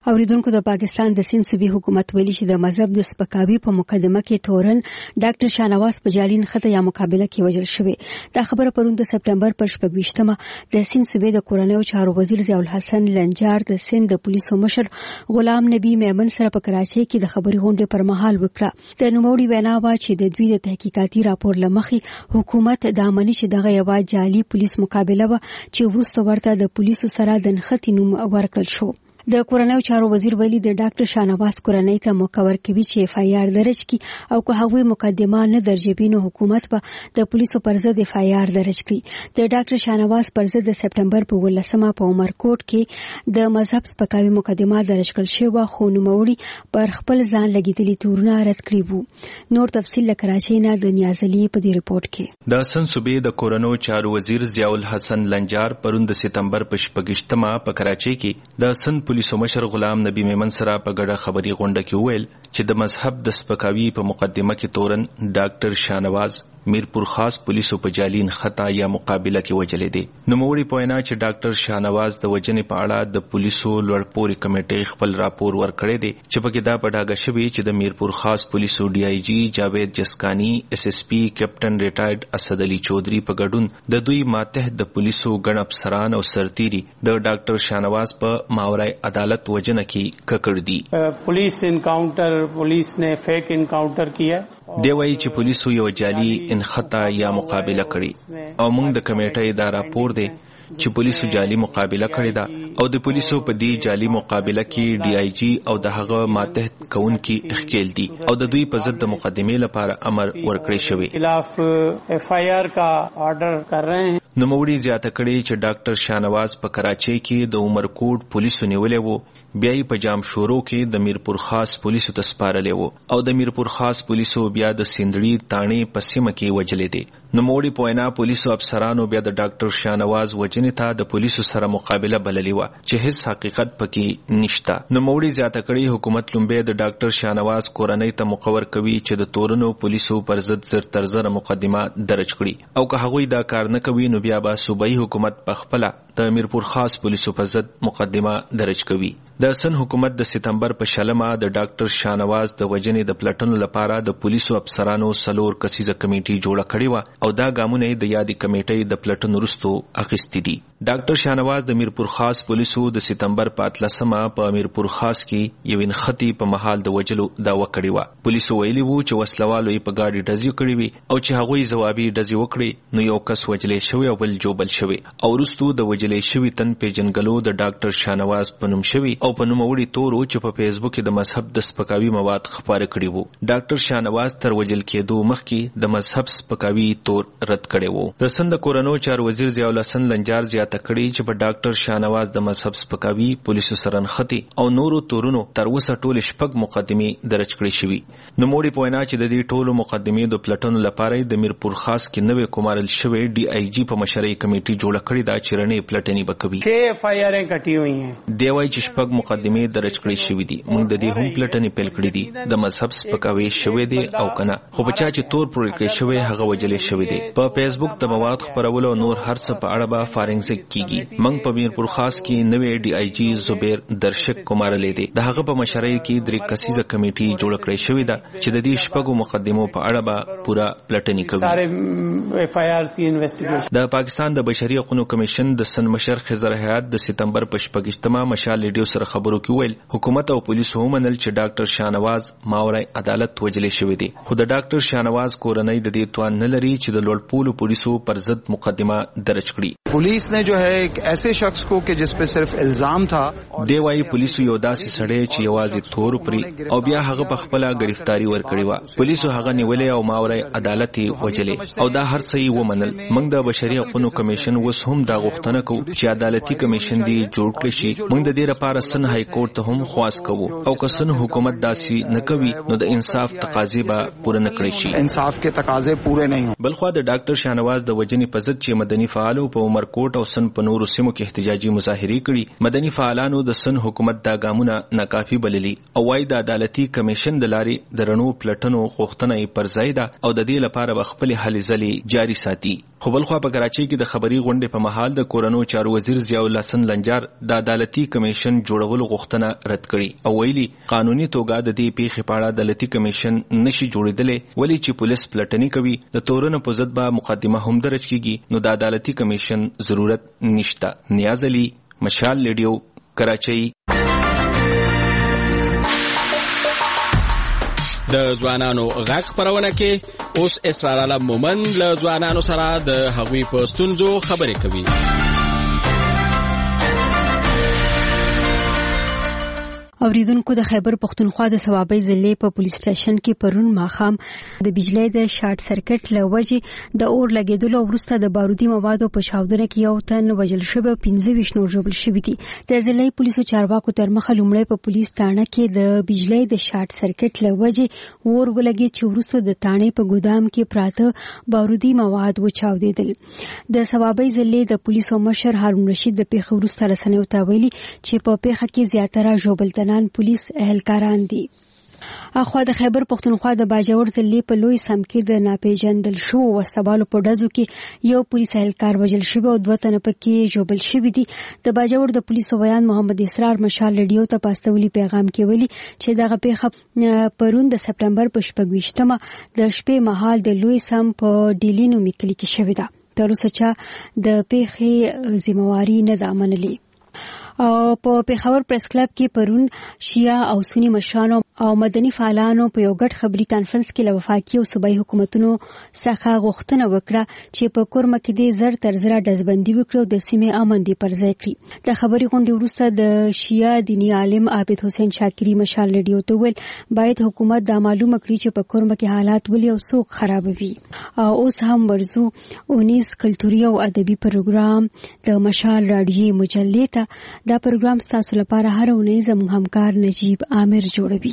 اوریدونکو د پاکستان د سند صوبې حکومت ویلي چې د مذهب د سپکاوي په مقدمه کې تورن ډاکټر شاهنواز په جالین خطه یا مقابله کې وژل شوی. دا خبره پرون د سپټمبر پر شپږویشتمه د سند صوبې د کورنیو چارو وزیر ضیاء الحسن لنجار د سند د پولیسو مشر غلام نبی میمن سره په کراچۍ کې د خبري غونډې پر مهال وکړه. د نوموړي وینا وا چې د دوی د تحقیقاتي راپور لمخې حکومت د عملی چې دغه یو جعلي پولیس مقابله و چې وروسته ورته د پولیسو سره د نښتې نوم ورکړل شو. د کورنیو چارو وزیر ویلي د ډاکټر شاهنواز کورنۍ ته مکور کوي چې اف آی آر درج کړي او که هغوی مقدمه نه درجوي نو حکومت به د پولیسو پر ضد اف آی آر درج کړي. د ډاکټر شاهنواز پر ضد د سپټمبر په ولسمه په عمرکوټ کې د مذهب سپکاوي مقدمه درج کړل شوې خو نوموړي پر خپل ځان لګیدلي تورونه رد کړي وو. نور تفصیل له کراچۍ نه د نیازلي په دې ریپورت کې. د سند صوبې د کورنیو چارو وزیر ضیاء الحسن لنجار پرون د سپټمبر په شپږشتمه په کراچۍ کې د سند پولیسو مشر غلام نبی میمن سره په ګډه خبري غونډه کې وویل چې د مذهب د سپکاوي په مقدمه کې تورن ډاکټر شاهنواز میرپور خاص پولیسو په جالین خطا یا مقابله کې وجلې دي. نوموړي په وینا چې ډاکټر شاهنواز د وجنې په اړه د پولیسو لوړپوړي کمیټې خپل راپور ورکړی دی چې پکې دا په ډاګه شوی چې د میرپور خاص پولیسو ډي آی جی جاوید جسکانی، اس اس پی کیپټن ریټایرډ اسد علي چودھری په ګډون د دوی ماتحت د پولیسو ګڼ افسران او سرتیري د ډاکټر شاهنواز په ماورای عدالت وجنه کې ککړ دي. پولیس انکاؤنٹر پولیس نے فیک انکاؤنٹر کیا دی وایي چې پولیسو یو جعلي انخطا یا مقابله کړي او موږ د کمیټې دا راپور دی چې پولیسو جعلي مقابله کړې ده او د پولیسو په دې جعلي مقابله کې ډي آی جی او د هغه ماتحت کوونکي اخکیل دي او د دوی په ضد د مقدمې لپاره امر ورکړی شوی. خلاف اف آی آر کا آرډر کر رہے ہیں. نوموړي زیاته کړي چې ډاکټر شاهنواز په کراچۍ کې د عمرکوټ پولیسو نیولې وو، بیا یې په جام شورو کې د میرپور خاص پولیسو ته سپارلې وو او د میرپور خاص پولیسو بیا د سیندړي تاڼې په سیمه کې وجلې دي. نوموړي په وینا پولیسو افسرانو بیا د ډاکټر شاهنواز وجنې ته د پولیسو سره مقابله بللې وه چې هیڅ حقیقت پکې نشته. نوموړي زیاته کړي حکومت لومبی د ډاکټر شاهنواز کورنۍ ته مقور کوي چې د تورنو پولیسو پر ضد زر تر زره مقدمه درج کړي او که هغوی دا کار نه کوي نو بیا به صوبایي حکومت پخپله د میرپور خاص پولیسو په ضد مقدمه درج کوي. د سن حکومت د سپټمبر په شلمه د ډاکټر شاهنواز د وجنې د پلټنو لپاره د پولیسو افسرانو سلور کسیزه کمیټي جوړه کړې وه او دا ګامونه د یادې کمیټې د پلټنو وروسته اخیستي دي. ډاکټر شاهنواز د میرپور خاص پولیسو د سپټمبر په اتلسمه په میرپور خاص کې یو انختی په محل د وجلو داوا کړې وه. پولیسو ویلي وو چې وسلوالو یې په ګاډي ډزې کړې وي او چې هغوی ځوابي ډزې وکړې نو یو کس وجلې شوی او بل جوبل شوی او وروسته د وجلې شوي تن پیژنګلو د ډاکټر شاهنواز په نوم شوی او په نوموړي تور چې په فیسبوک کې د مذهب د سپکاوي مواد خپاره کړي وو. ډاکټر شاهنواز تر وجل کېدو مخکې د مذهب سپکاوي تور رد کړي وو. د سند کورنیو چارو وزیر ضیاء الحسن لنجار زیاته کړي چې په ډاکټر شاهنواز د مذهب سپکاوي پولیسو سره نښتې او نورو تورونو تر اوسه ټول شپږ مقدمې درج کړي شوي. نوموړي په وینا چې د دې ټولو مقدمې د پلټنو لپاره د میرپور خاص کې نوې کومارل شوی ډي آی جی په مشرۍ کمیټي جوړه کړې ده چې رڼې پلټنې به کوي. چھ اف آئی آریں کټي ہوئی ہیں. دی وایي چې شپږ مقدمې درج کړي شوي دي. موږ د دې هم پلټنې پیل کړې دي د مذهب سپکاوي شوی دی او کنه خو په چا چې تور پرول کړی شوی هغه وجلې شوی دی. په فیسبوک د مواد خپرولو نور هر څه په اړه به فارنزیک کیږي. موږ په میرپور خاص کې نوې ډي آی جی زبیر درشک کومارلې دی د هغه په مشرۍ کې درې کسیزه کمیټي جوړه کړې شوې ده چې د دې شپږو مقدمو په اړه به پورا پلټنې کوي. اف آئی آر کی انویسټیګیشن د پاکستان د بشري حقوقو کمیشن د سن مشر خضر حیات د سپټمبر په شپږشتمه مشال ریډیو سره خبرو کې ویل حکومت او پولیسو ومنل چې ډاکټر شاهنواز ماورای عدالت وجلې شوی دی خو د ډاکټر شاهنواز کورنۍ د دې توان نه لري چې د لوړپوړو پولیسو پر ضد مقدمه درج کړي. Police ने जो है एक ऐसे शख्स को कि जिस पे सिर्फ इल्जाम था دی وايي پولیسو یو داسې سړی چې یوازې تور پري او بیا هغه په خپل گرفتاری ورکړی و. پولیسو هغه نیولې او ماورای عدالت وجلې او دا هر څه یې ومنل. موږ د بشري حقوقو کمیشن اوس هم دا غوښتنه کوو چې عدالتي کمیشن دی جوړ کړي شي. موږ د دې لپاره سن های کورټ ته هم خواست کوو او که سن حکومت داسي نه کوي نو د انصاف تقاضې به پوره نه کړي شي. انصاف کې تقاضې پوره نه هي. بل خوا د ډاکټر شاهنواز د وجنې په ضد چې مدني فعالو په عمرکوټ او سن په نورو سیمو کې احتجاجي مظاهرې کړي، مدني فعالانو د سن حکومت دا ګامونه ناکافي بللي او وايي د عدالتي کمیشن د لارې د رڼو پلټنو غوښتنه یې پر ځای ده او د دې لپاره به خپلې هلې ځلې جاري ساتي. خو بل خوا په کراچۍ کې د خبري غونډې په مهال د کورنو چارو وزیر ضیاء الله حسن لنجار د عدالتي کمیشن جوړولو غوښتنه رد کړي او ویلي قانوني توګه د دې پیښې په اړه عدالتي کمیشن نشي جوړېدلی، ولې چې پولیس پلټنې کوي د تورنو په ضد به مقدمه هم درج کیږي، نو د عدالتي کمیشن ضرورت نشته. نیاز علي، مشال ریډیو، کراچۍ. د ځوانانو غږ خپرونه کې اوس اسرار عالم مومند له ځوانانو سره د هغوی په ستونزو خبرې کوي. اوریدونکو د خیبر پختونخوا د صوابۍ ضلع په پولیس سټیشن کې پرون ماښام د بجلی د شارټ سرکټ له وجې د اور لګېدلو وروسته د بارودي موادو په چاودنه کې یو تن وژل شوی او پنځه ویشت نور ژوبل شوي دي. د ضلعي پولیسو چارواکو تر مخه لومړی په پولیس تاڼه کې د بجلی د شارټ سرکټ له وجې اور ولګېد چې وروسته د تاڼې په ګودام کې پراته بارودي مواد وچاودېدل. د صوابۍ ضلع د پولیسو مشر هارون رشید د پیښې وروسته رسنیو ته ویلي چې په پیښه کې زیاتره ژوبل پولیس اهلکاران دي. اخوا د خیبر پختونخوا د باجوړ ضلع په لوی سم کې د ناپېژندل شوو وسوالو په ډزو کې یو پولیس اهلکار وژل شوی او دوه تنه پکې ژوبل شوي دي. د باجوړ د پولیسو ویان محمد اسرار مشال ریډیو ته په استولي پیغام کې ویلي چې دغه پیښه پرون د سپټمبر په شپږ ویشتمه د شپې مهال د لوی سم په ډیلینو میکلي کې شوې ده. تر اوسه چا د پیښې ذمہواري نه ده منلې. او په پیښور پریس کلب کې پرون شیعه او سنی مشرانو او مدني فعالانو په یو ګډ خبري کانفرنس کې له وفاقي او صوبایي حکومتونو څخه غوښتنه وکړه چې په کورمه کې د زر تر زره ډزبندي وکړي او د سیمې امن دې پر ځای کړي. د خبري غونډې وروسته د شیعه دیني عالم عابد حسین شاکری مشال ریډیو ته ویل باید حکومت دا معلومه کړي چې په کورمه کې حالات ولې او څوک خرابوي. اوس هم ورزو اونیز کلتوري او ادبي پروګرام د مشال رادیوي مجلې ته دا پروګرام ستاسو لپاره هر اونۍ زموږ همکار نجیب عامر جوړوي.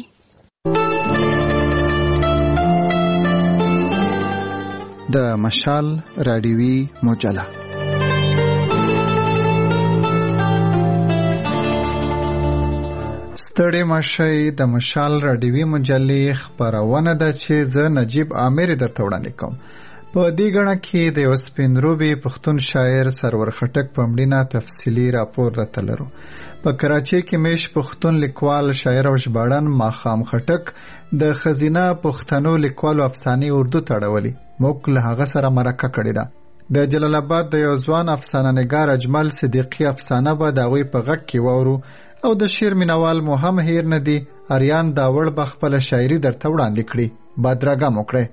د مشال رادیوي مجله ستړي مشي د مشال رادیوي مجلې خبرونه ده چې زه نجیب عامر درته وړاندې کوم. په دې غړنه کې د اوسپنروبي پښتون شاعر سرور خټک په مړینه تفصیلی راپور راته لرو. په کراچۍ کې میش پښتون لیکوال شاعر او ژباړن ماخام خټک د خزینه پښتنو لیکوالو افسانې اردو تړولې. موږ له هغه سره مرکه کړې ده. د جلال آباد د یو ځوان افسانه نګار اجمل صدیقی افسانه به د هغوی په غږ کې واورو او د شعر مینوال مو هم هیر نه دي اریان داوړ به خپله شاعري درته وړاندې کړي. بدرګه مو کړئ.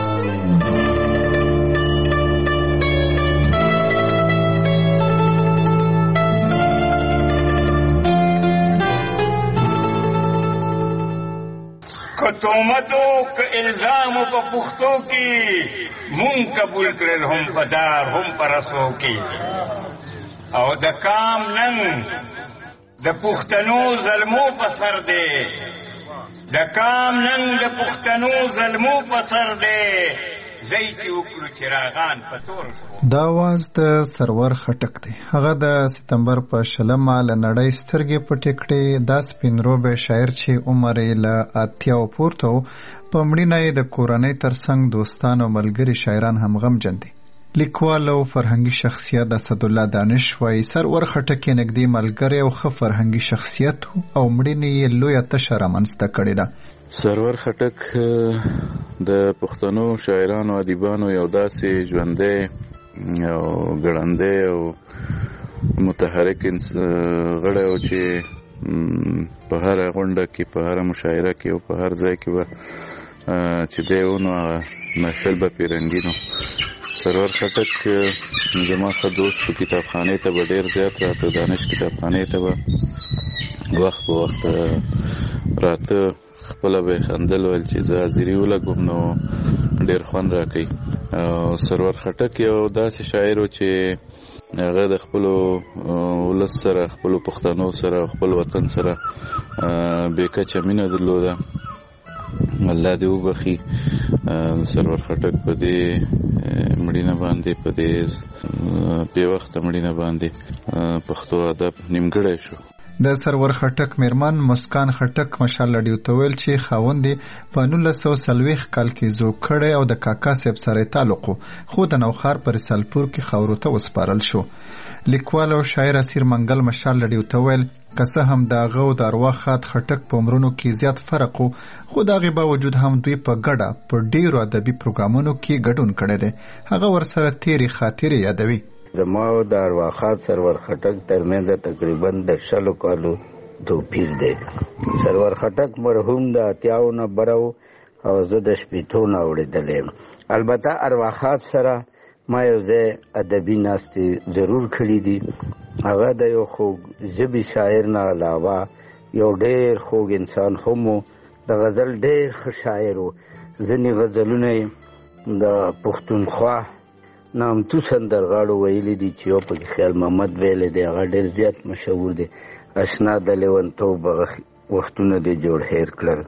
تهمتو که الزامو په پښتو کې مون قبول کړل هم پدار هم پرسو کې او د کام نن د پښتنو ظلمو په سر دی د کام نن د پښتنو ظلمو په سر دی زیتی وکړو چراغان په تور شو. دا آواز د سرور خټک دی. هغه د ستمبر په شلمه له نړۍ سترګې پټې کړې. دا سپینروبی شاعر چې عمر یې له اتیاو پورته و په مړینه یې د کورنۍ ترڅنګ دوستان او ملګري شاعران هم غمجن دي. لیکوال او فرهنګي شخصیت اسدالله دانش وایي سرور خټک یې نږدې ملګری او ښه فرهنګي شخصیت او مړینې یې لویه تشه رامنځته کړې ده. سرور خټک د پښتنو شاعرانو ادیبانو یو داسې ژوندی او ګړندی او متحرک غړی و چې په هره غونډه کې په هره مشاعره کې او په هر ځای کې به چې دی و نو هغه محفل به پرې رنګین و. سرور خټک زما ښه دوست و. کتابخانې ته به ډېر زیات راته دانش کتابخانې ته به وخت په وخت راته خپله به یې خندل ویل چې زه حاضري ولګوم نو ډېر خوند راکوي. او سرور خټک یو داسې شاعر و چې هغه د خپلو ولس سره خپلو پښتنو سره خپل وطن سره بې کچه مینه درلوده الله دې وبخي سرور خټک په دې مړینه باندې په دې په وخت مړینه باندې پښتو ادب نیمګړی شو. د سرور خټک میرمن مسکان خټک مشال لډیو ته ویل چې خاوندې په نولس سوه څلوېښت کال کې زوړ کړی او د کاکا صاحب سره تعلق خو د نوخار پر رسالپور کې خاورو ته وسپارل شو. لیکوال او شاعر اسیر منګل مشال لډیو ته ویل که څه هم د هغه او د ارواښاد خټک په عمرونو کې زیات فرق و خو د هغې باوجود هم دوی په ګډه په ډیرو ادبي پروګرامونو کې ګډون کړی دی. هغه ورسره تیرې خاطرې یادوي. زما او د ارواښاد سرور خټک ترمنځ تقریبا د شلو کالو توپیر دی. سرور خټک مرحوم د اتیاو نه بره او زه د شپېتو نه اورېدلی یم. البته ارواښاد سره ما یو ځای ادبي ناستې ضرور کړي دي. هغه د یو خوږ ژبې شاعر نه علاوه یو ډېر خوږ انسان هم و. د غزل ډېر ښه شاعر و. ځینې غزلونه یې د پښتونخوا نامتو سندرغاړو ویلي دي چې یو پکې خیال محمد ویلی دی، هغه ډېر زیات مشهور دی. اشنا د لیونتوب هغه وختونه دې جوړ هیر کړل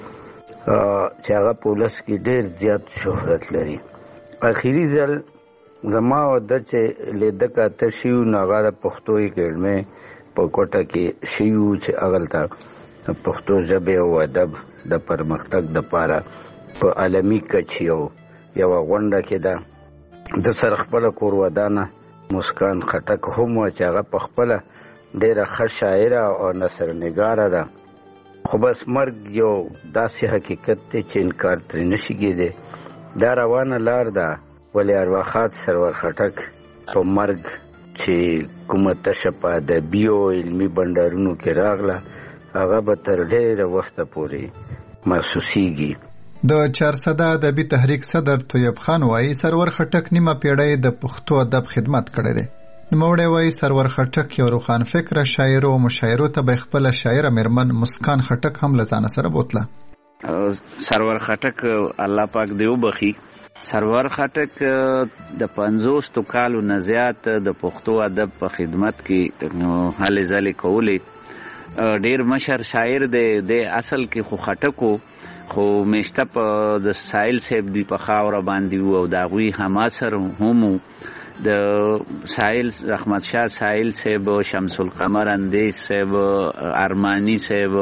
چې هغه په ولس کې ډېر زیات شهرت لري. اخري ځل زما او ده چې لیده کاته شي وو نو هغه د پښتو اکیډمۍ په کوټه کې شي وو چې هغلته پښتو ژبې او ادب د پرمختګ دپاره په عالمي کچې یو یوه غونډه کې ده. د سره خپله کورودانه مسکان خټک هم وه چې هغه په خپله ډېره ښه شاعره او نثرنګاره ده. خو بس مرګ یو داسې حقیقت دی چې انکار ترې نشي کېدی. دا روانه لار ده. ولې ارواښاد سرور خټک په مرګ چې کومه تشه په ادبي او علمي بنډارونو کې راغله هغه به تر ډېره وخته پورې محسوسیږي. د چارسده ادبي تحریک صدر طیب خان وایي سرور خټک نیمه پیړۍ د پښتو ادب خدمت کړی دی. نوموړی وایي سرور خټک یو روښان فکره شاعر او مشاعرو ته به خپله شاعره میرمن مسکان خټک هم له ځانه سره بوتله. سرور خټک الله پاک دې وبخي. سرور خټک د پنځوستو کالو نه زیات د پښتو ادب په خدمت کې هلې ځلې کولې. ډېر مشر شاعر دی. د اصل کې خو خټکو خو میشته په د سایل صاحب دی په خاوره باندې وو او د هغوی هم اثر هم د سایل رحمت شاه سایل صاحب، شمس القمر اندیش صاحب، ارمانی صاحب،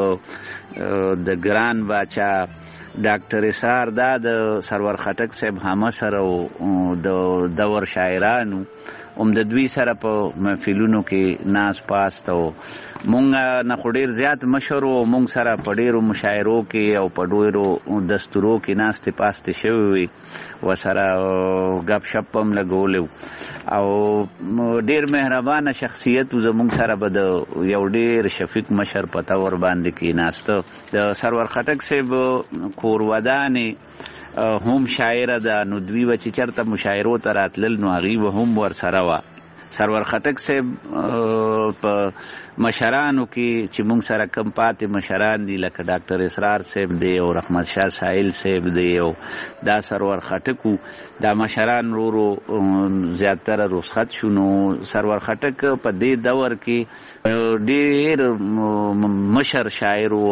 د ګران باچا ډاکټر اسار دا د سرور خټک صاحب هم سره د دور شاعرانو هم د دوی سره په محفلونو کې ناز پاست او مونږ نه خو ډېر زیات مشهور و. مونږ سره په ډېرو مشاعرو کې او په ډېرو دستورو کې ناستې پاستې شوې وې. ورسره ګپ شپ هم لګولی او ډېر مهربانه شخصیت و. زمونږ سره به د یو ډېر شفیق مشر په طور باندې کېناسته. د سرور خټک صاحب کور ودانې هم شاعره ده. نو دوی به چې چېرته مشاعرو ته راتلل نو هغوی به هم ورسره وه. سرور خټک صاحب په مشرانو کې چې موږ سره کم پاتې مشران دي لکه ډاکټر اسرار صاحب دی او رحمت شاه ساحل صاحب دی او دا سرور خټکو دا مشران ورو زیاتره رخصت شو. نو سرور خټک په دې دور کې ډېر مشر شاعر او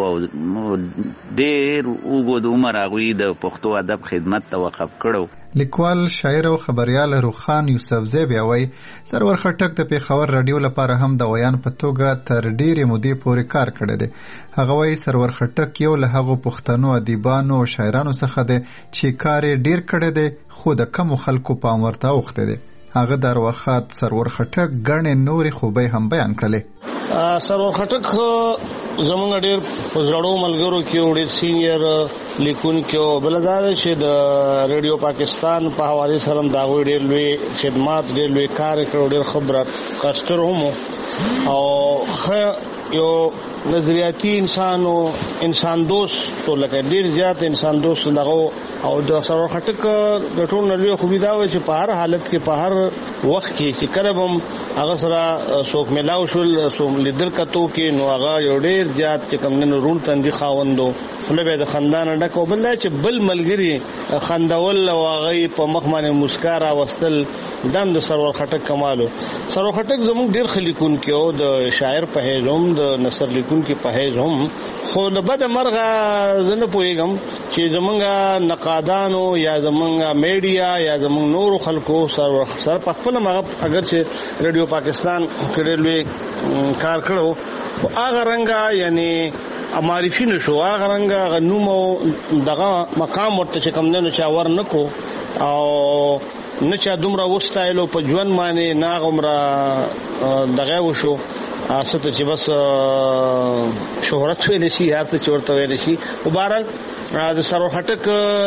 ډېر اوږد عمر هغوی د پښتو ادب خدمت ته وقف کړو. لیکوال، شاعر او خبریال روخان یوسفزی بیا وایي سرور خټک د پېښور راډیو لپاره هم د ویان په توګه تر ډېرې مودې پورې کار کړی دی. هغه وایي سرور خټک یو له هغو پښتنو ادیبانو او شاعرانو څخه دی چې کار یې ډېر کړی دی خو د کمو خلکو پام ورته اوښتی دی. هغه د ارواښاد سرور خټک ګڼې نورې خوبۍ هم بیان کړلې. سرور خټک زمونږ ډېر په زړو ملګرو کې یو ډېر سینیر لیکونکی او بله دا ده چې د ریډیو پاکستان په حوالې سره هم د هغوی ډېر لوی خدمات ډېر لوی کار یې کړی. ډېر ښه براډکاسټر هم او ښه یو نظریاتي انسان او انسان دوست تو لکه ډېر زیات انسان دوست دغه او د سرور خټک د ټول نه لوی خوبي دا وه چې په هر حالت کې په هر وخت کې چې کله به هم هغه سره څوک میلاو شول څوک لیدل کتو کې نو هغه یو ډېر زیات چې کوم نه روڼ تندي خاوند و. خوله به یې د خندا نه ډک او بل دا چې بل ملګري خندول او هغه یې په مخ باندې مسکا راوستل دا هم د سرور خټک کمال و. سرور خټک زموږ ډېر ښه لیکونکی و. د شاعر په حیث هم د نثر لیکونکي په حیث هم خو د بد مرغه زنه پويګم چې زمونږه نقادانو یا زمونږه میډیا یا زمونږ نور خلکو سره سره په خپل مغه اگر چې رادیو پاکستان کړي کار کړو هغه رنګه یعنی معرفي نشو هغه رنګه غنومو دغه مقام ورته چې کم نه چا ور نکو او نه چا دومره وستایلو په ژوند باندې ناغمره دغه وشو استه چې بس شهرت ویل شي یا څه ورته ویل شي وبارل د سرور خټک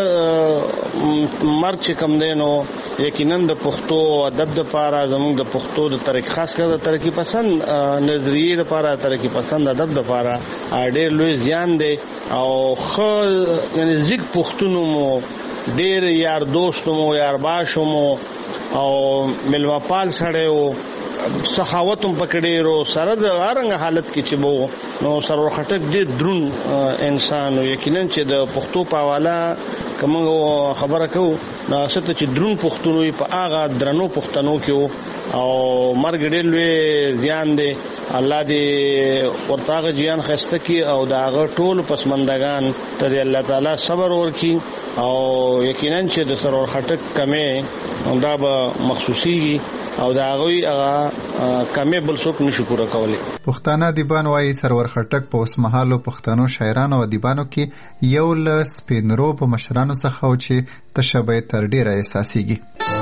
مرګ چې کم دینو یقینا د پښتو ادب د پاره زموږ د پښتو د طریق خاص کر د ترقی پسند نظریه د پاره ترقی پسند ادب د پاره ډېر لوی زیان دی او خو یعنی زیګ پښتونو مو ډېر یار دوستو مو یار باشو مو او ملوپال سره او سخاوتم پکړېرو سره د هرنګ حالت کې چې وو نو سرور خټک دې درون انسان یقینا چې د پښتو په حواله کوم خبره کو نو ست چې درون پښتونو په هغه درنو پښتنو کې او مرګ ډېر لوی زیان دی الله دې ورتاغه جیان خسته کی او دا هغه ټول پسمندگان ته الله تعالی صبر ورکي او یقینا چې د سرور خټک کمه دا به مخصوصي او دا غوي هغه کمه بل څوک نشي پوره کولی. پښتانه دیبان وايي سرور خټک په اوسمهالو پښتنو شاعرانو او دیبانو کې یو ل سپینرو په مشرانو څخه او چې تشبه تر ډیره احساسيږي.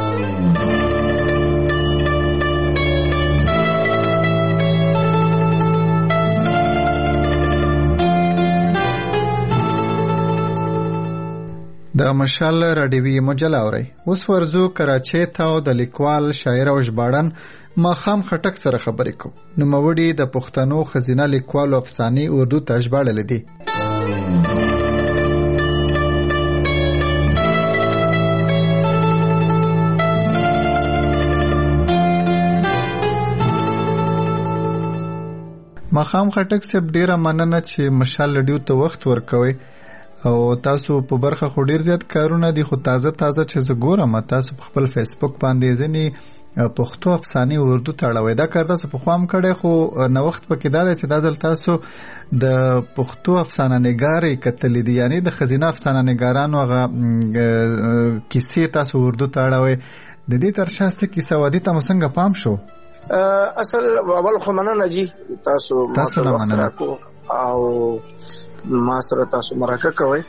د مشال راډیوي مجله اوري اوس ورزو کراچۍ ته د لیکوال شاعر او ژباړن ماخام خټک سره خبرې کوم. نو موړي د پښتنو خزینه لیکوال او افسانې اردو ته ژباړل دي. ماخام خټک صاحب ډیره مننه چې مشال راډیو ته وخت ورکوي او تاسو په برخه خو ډیر زیات کارونه دي خو تازه تازه چې زه ګورم تاسو په خپل فیسبوک باندې ځنی پښتو افسانې اردو ته اړوي دا کار تاسو په خوام کړي خو نو وخت پکې دا چې دا ځل تاسو د پښتو افسانه نګاري کتلې دي یعنی د خزینه افسانه نګارانو هغه کیسې تاسو اردو ته اړوي د دې ترشا څه کیسه ودی تاسو څنګه پام شو؟ اصل اول خو مننه جی تاسو تاسو مننه او ما سره تاسو مرکه کوي.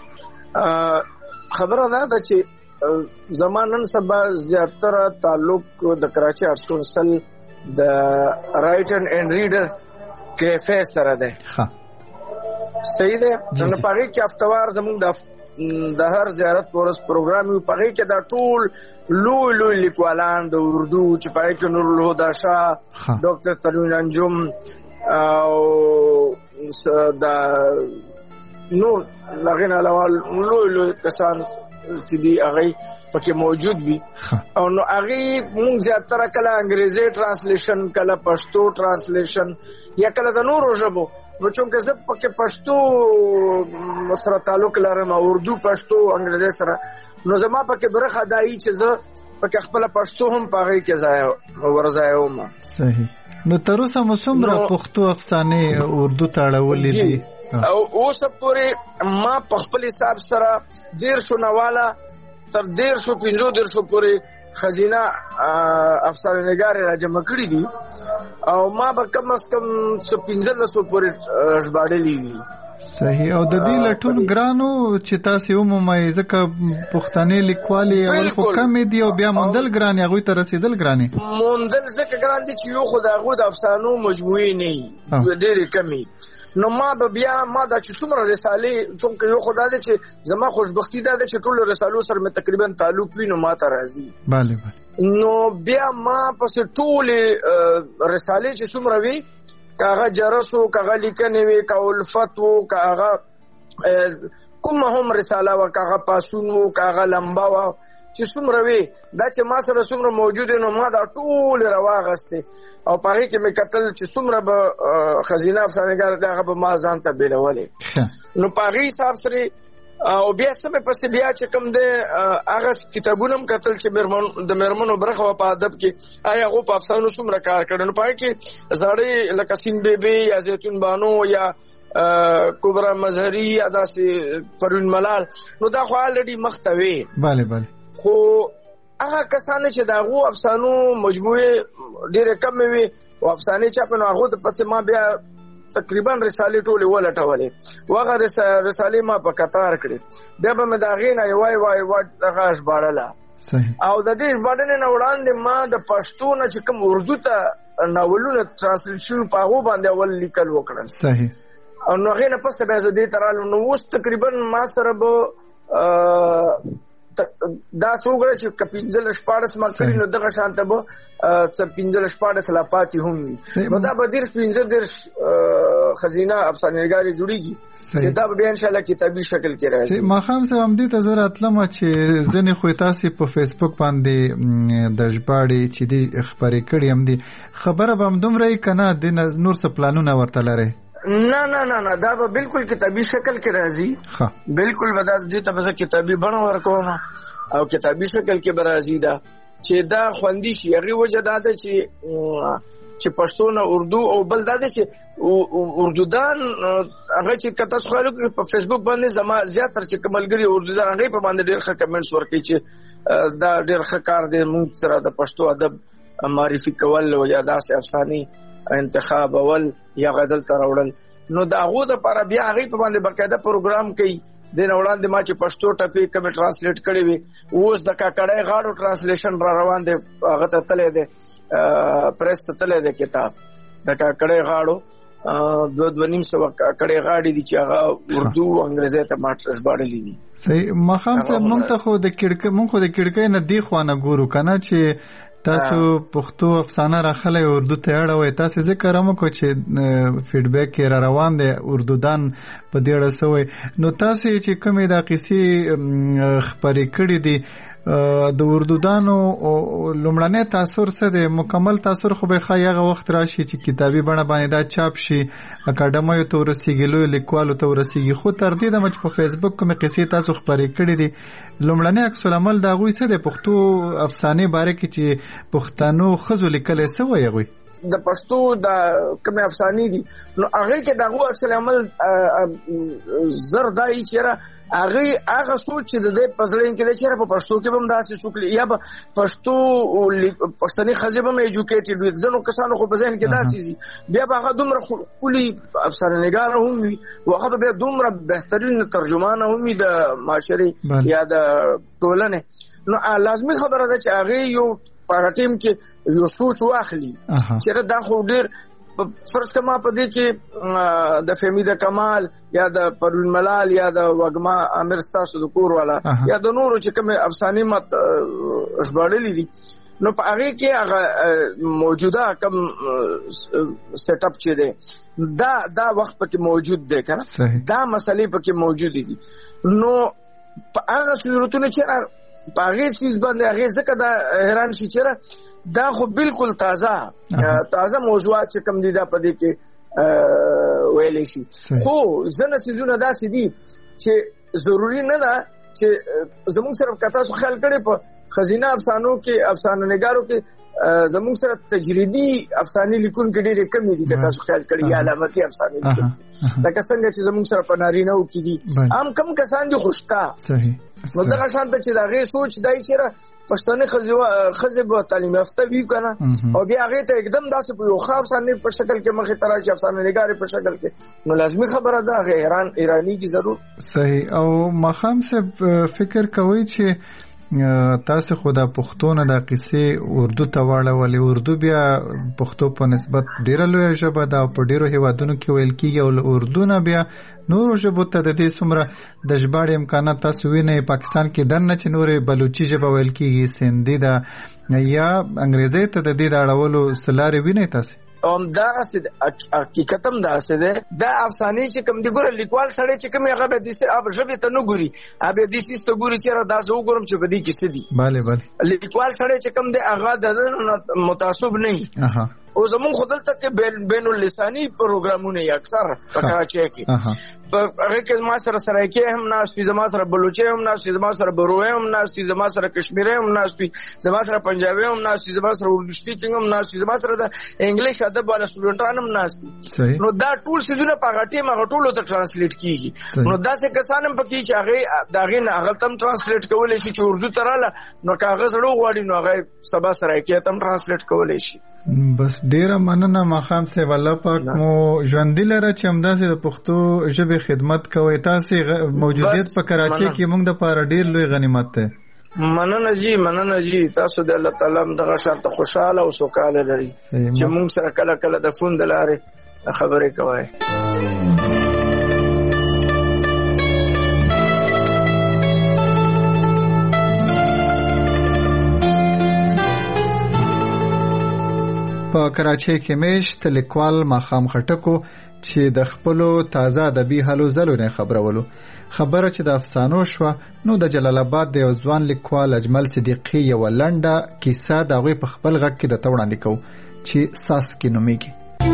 خبره دا ده چې زمانن سبا زیاتره تعلق د کراچي آرټس کونسل د رائټ اینڈ ریډر کیفه سره ده. ها صحیح ده. نن پاره کې هفتوار زموږ د د هر زیارت پورس پروګرام یو پاره کې دا ټول لوی لوی لیکوالان د اردو چې پاره کې نور الهدى شاه ډاکټر تنویر انجم او دا نور لغین علاوه لوی لوی کسان چې دی هغه پکې موجود وي او نو هغه موږ زیاتره کله انګریزي ترانسلیشن کله پښتو ترانسلیشن یا کله د نورو ژبو نو چې زه پکې پښتو سره تعلق لرم اردو پښتو انګریزي سره نو زما پکې برخه دایي چې زه پکې خپل پښتو هم پاره کې ځای ورځایم. صحیح. نو تر اوسه مو څومره پښتو افسانې اردو ته اړولې دي؟ او اوس پورې ما په خپل حساب سره ډیر شو نواله تر ډیر شو پنځو ډیر شو پورې خزینه افسانه نګار را جمع کړی دي او ما به کم از کم څو پنځه سو پورې ژباړلې دي. صحیح. او د دې لټون ګرانو چې تاسو عمومي ځکه پښتني لیکوالي اول خو کم دي او بیا موندل ګران هغه ته رسیدل ګراني موندل ځکه ګران دي چې یو خدای د افسانو مجموعي نه ډېر کمی نو ما به بیا ما دا چې څومره رسالې چونکه یو خدای دې چې زما خوشبختی ده چې ټول رسالو سره مې تقریبا تعلق وینو ما ته راځي. bale bale. نو بیا ما پس ټول رسالې چې څومره وی کاغه جرسو کاغه لیکنې وی کا الفت وو کاغه کوم هم رساله وا کاغه پاسون وو کاغه لمبا وا چې څومره وی دا چې ما سره څومره موجود نو ما دا ټول رواغسته او پاره کې مې قتل چې څومره به خزینه افسانهګار دغه به ما ځان ته بیلولې نو پاره حساب سره او بیا سمې پسې بیا چې کوم د هغه کتابونه قتل چې مرمن د مرمنو برخه په ادب کې آیا هغه په افسانو څومره کار کړي نو پاره کې زړې لکه سین بیبي یا زيتون بانو یا کبرا مظهری یا داسې پروین ملال، نو دا خو الریډي مختوي. bale bale خو هغه کسان چې دا غو افسانو مجموعه ډېر کم وي او افسانې چا په هغه د پسې ما بیا تقریبا رسالې ټولې ولټولې، وغه رسالې ما په قطار کړې، بیا به مې د هغې نه وای وای وای دغه ژباړله. او د دې ژباړنې نه وړاندې ما د پښتو نه چې کوم اردو ته ناولونه ترانسلیټ شوي په هغو باندې اول لیکل وکړل. صحیح. او نو هغې نه پسته بیا زه دې ته رالم. نو اوس تقریبا ما سره به دا څو وګړه چې که پنځلس شپاړس ما کړي نو دغه شانته به څه پنځلس شپاړس لا پاتې هم وي. نو دا به دېرش پنځه دېرش ښځینه افسانهګارې جوړېږي چې دا به بیا انشاءالله کتابي شکل کې راځي. ماښام صاحب همدې ته زه راتلم چې ځینې خو تاسې په فیسبوک باندې د ژباړې چې دي خپرې کړي همدې خبره به همدومره وي که نه دې نور څه پلانونه ورته لرئ؟ نه نه نه نه دا به بالکل کتابي شکل کې راځي. بالکل به دا دې ته به زه کتابي بڼه ورکوم او کتابي شکل کې به راځي دا چې دا خوندي شي. هغې وجه دا ده چې چې پښتو نه اردو او بل دا ده چې اردودان هغه چې که تاسو خلک په فیسبوک باندې زما زیاتره چې کوم ملګري اردودان هغې په باندې ډېر ښه کمنټس ورکوي چې دا ډېر ښه کار دی موږ سره د پښتو ادب معرفي کول او یا داسې افسانې انتخاب اول یا غدل تر وړل. نو دا غو د لپاره بیا هغې په باندې باقاعده پروګرام کوي. د نه وړاندې ما چې پښتو ټپې کومې ټرانسلیټ کړې وي اوس د کاکړۍ غاړو ټرانسلیشن را روان دی، هغه ته تللی دی پریس ته تللی دی کتاب د کاکړۍ غاړو دوه دوه نیم سوه کاکړۍ غاړې دي چې هغه اردو او انګریزۍ ته ما ژباړلي دي. صحیح. ماښام صاحب موږ ته خو د کړکۍ موږ خو د کړکۍ نه دې خوا نه ګورو که نه چې تاسو پښتو افسانه راخلی اردو ته اړوئ. تاسې ذکر هم وکړو چې فیډبیک کې را روان دی اردودان په دې اړه څه وایي. نو تاسې چې کومې دا قصې خپرې کړي دي د اردودانو لومړنی تاثر څه دی؟ مکمل تاثر خو به ښایي هغه وخت راشي چې کتابي بڼه باندې دا چاپ شي، اکاډمیو ته ورسېږي، لویو لیکوالو ته ورسېږي. خو تر دې دمه چې په فیسبوک کومې قصې تاسو خپرې کړي دي لومړنی عکس العمل د هغوی څه دی؟ پښتو افسانې باره کې چې پښتنو ښځو لیکلی څه وایي هغوی؟ د پښتو د کومې افسانې دي نو هغې کې د هغو عکس العمل زر دا وي چېرې هغې هغه سوچ چې د دې په زړه کې دی چېرې په پښتو کې به هم داسې څوک یا به پښتو پښتني ښځې به هم ایجوکیټډ وي. ځینو کسانو خو په ذهن کې داسې ځي بیا به هغه دومره ښکلي افسانه‌نګاره هم وي او هغه به بیا دومره بهترین ترجمانه هم وي د معاشرې یا د ټولنې. نو لازمي خبره ده چې هغې یو په هغه ټیم کې یو سوچ واخلي چېرې دا خو ډېر فرض کما په دې کې د فهمیده کمال یا د پروین ملال یا د وږمه امیر ستاسو د کور والا یا د نورو چې کومې افسانې مت ژباړلي دي نو په هغې کې هغه موجوده کوم سیټ اپ چې دی دا دا وخت پکې موجود دی که نه دا مسلې پکې موجودې دي. نو په هغه صورتونه چې په هغې څیز باندې هغې ځکه دا حیران شي چېرې دا خو بالکل تازه تازه موضوعات چې کوم دي دا په دې کې ویلی شي. خو ځینې څیزونه داسې دي چې ضروري نه ده چې زموږ سره که تاسو خیال کړی په ښځینه افسانو کې افسانه نګارو کې زموږ سره تجریدي افسانې لیکونکي ډېرې کمې دي که تاسو خیال کړی یا علامتي افسانې لیکونکي لکه څنګه چې زموږ سره په نارینهو کې دي عام کم کسان دي خو شته. نو دغه شانته چې د هغې سوچ دی چېرې پښتنې ښځې به تعلیم یافته وي که نه او بیا هغې ته اقدم داسې په یو ښه افسانې په شکل کې مخې ته راشي افسانه نګارې په شکل کې نو لازمي خبره ده هغې حیران حیرانېږي ضرور. صحیح. او ماښام صاحب فکر کوئ چې تاسو خو د پښتو نه د قصې اردو ته واړولې اردو بیا پښتو په نسبت ډېره لویه ژبه ده او په ډېرو هېوادونو کې ویل کېږي او له اردو نه بیا نورو ژبو ته د دې څومره د ژباړې امکانات تاسو وینئ پاکستان کې دننه چې نورې بلوچي ژبه ویل کېږي سندي ده یا انګریزۍ ته د دې د اړولو څه لارې وینئ تاسې؟ ام دا حقیقت هم داسې دی دا افسانې چې کوم دي ګوره لیکوال سړی چې کوم هغه به داسې ژبې ته نه ګوري هغه به داسې ته ګوري چې دا زه وګورم چې په دې کې څه دي. بله بله لیکوال سړی چې کوم دی هغه د متعصب نه وي او زمونږ خو دلته کې بین اللساني پروګرامونه یې اکثر په کراچۍ کې هغه کې ما سره سرایکی هم ناشتي، زما سره بلوچي هم ناشتي، زما سره بروي هم ناشتي، زما سره کشمیری هم ناشتي، زما سره پنجابي هم ناشتي، زما سره اردو سپیکینګ هم ناشتي، زما سره د انګلیش ادب والا سټوډنټان هم ناشتي. نو دا ټول سيزونه په غټي ما ټولو ته ترانسلیټ کیږي. نو دا څه کسان هم پکې چې هغه داغه نه هغه تم ترانسلیټ کولای شي چې اردو تراله نو کاغذ ورو غواړي نو هغه سبا سرایکی تم ترانسلیټ کولای شي. بس ډیره مننه مخام سي والله پاک مو ژوند لره چې همداسې د پښتو ژبې خدمت کوي. تاسو موجودیت په کراچۍ کې موږ د پاره ډیر لوی غنیمت ده. مننه جی مننه جی تاسو د الله تعالی دغه شانت خوشاله او سوکاله لري چې موږ سره کله کله د فون د لارې خبرې کوي. په کراچۍ کې میشت لیکوال ماخام خټکو چې د خپلو تازه ادبي هلو ځلو نه خبرولو خبره چې د افسانو شوه نو د جلال آباد د یو ځوان لیکوال اجمل صدیقي یوه لنډه کیسه د هغوی په خپل غږ کې درته وړاندې کوو چې ساسکي نومیږي.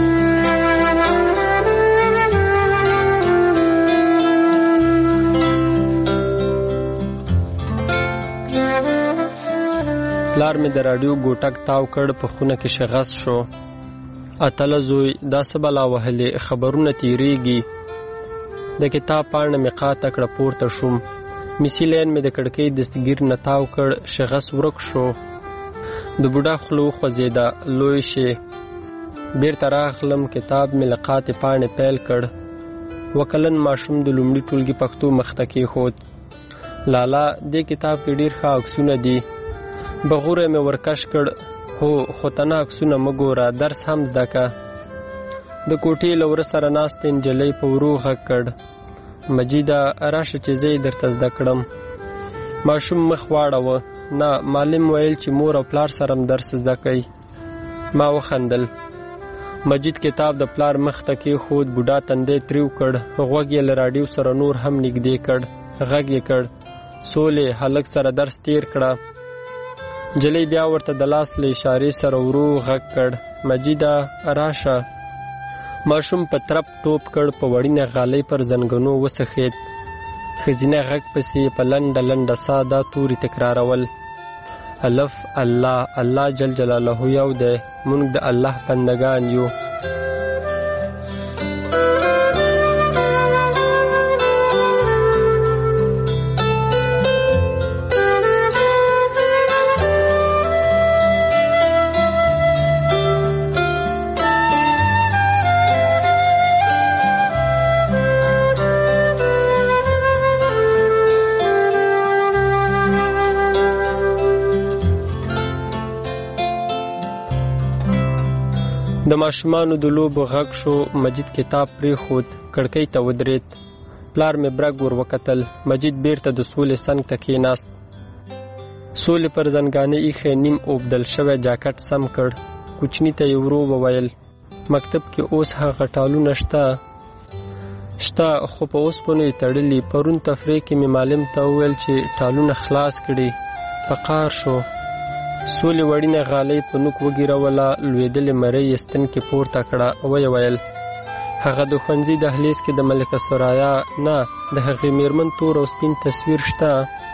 پلار مې د راډیو ګوټک تاو کړ، په خونه کې شغس شو. اتله زوی دا څه بلا وهلې خبرونه تیریږي. د کتاب پاڼه مې قاطع کړه پورته شوم. مسی لین مې د کړکۍ دستګیر نه تاو کړ، شغس ورک شو. د بوډا خوله وخوځېده لوی شي. بیرته راغلم، کتاب مې له قاطع پاڼې پیل کړ. وکلن ماشوم د لومړي ټولګي پښتو مخته کېښود. لالا دې کتاب کې ډېر ښه عکسونه دي. بغوره مې ورکش کړ. هو خو تنه عکسونه مه ګوره، درس هم زده که. د کوټې له وره سره ناستې نجلۍ په ورو غږ کړ، مجیده راشه چې زه یې درته زده کړم. ماشوم مخ واړوه. نه، معلم ویل چې مور او پلار سره هم درس زده کوي. ما وخندل. مجید کتاب د پلار مخ ته کېښود. بوډا تندی تریو کړ، غوږ یې له راډیو سره نور هم نږدې کړ. غږ یې کړ، سولې هلک سره درس تیر کړه. جلی بیا ورته د لاس له اشارې سره ورو غږ کړ، مجیده راشه. ماشوم په ترپ ټوپ کړ، په وړینه غالۍ پر زنګنو وسخېد. ښځینه غږ پسې په لنډه لنډه سا دا توري تکرارول، الف الله، الله جل جلاله یو دی، مونږ د الله بندگان یو. د ماشومانو د لوبو غږ شو. مجید کتاب پرېښود، کړکۍ ته ودرېد. پلار مې برګ ور وکتل. مجید بیرته د سولې څنګ ته کېناست. سولې پر زنګانه ایښی نیم اوبدل شوی جاکټ سم کړ. کوچني ته یې ورو وویل، مکتب کې اوس هغه ټالونه شته؟ شته، خو په اوسپنو یې تړلي. پرون تفریح کې مې معلم ته وویل چې ټالونه خلاص کړي. په قار شو. سولې وړینه غالۍ په نوک وګیروله. لوېدلې مرۍ یې ستن کې پورته کړه. ویې ویل، هغه د ښوونځي دهلیز کې د ملکه سرایا نه د هغې میرمن تور او سپین تصویر شته؟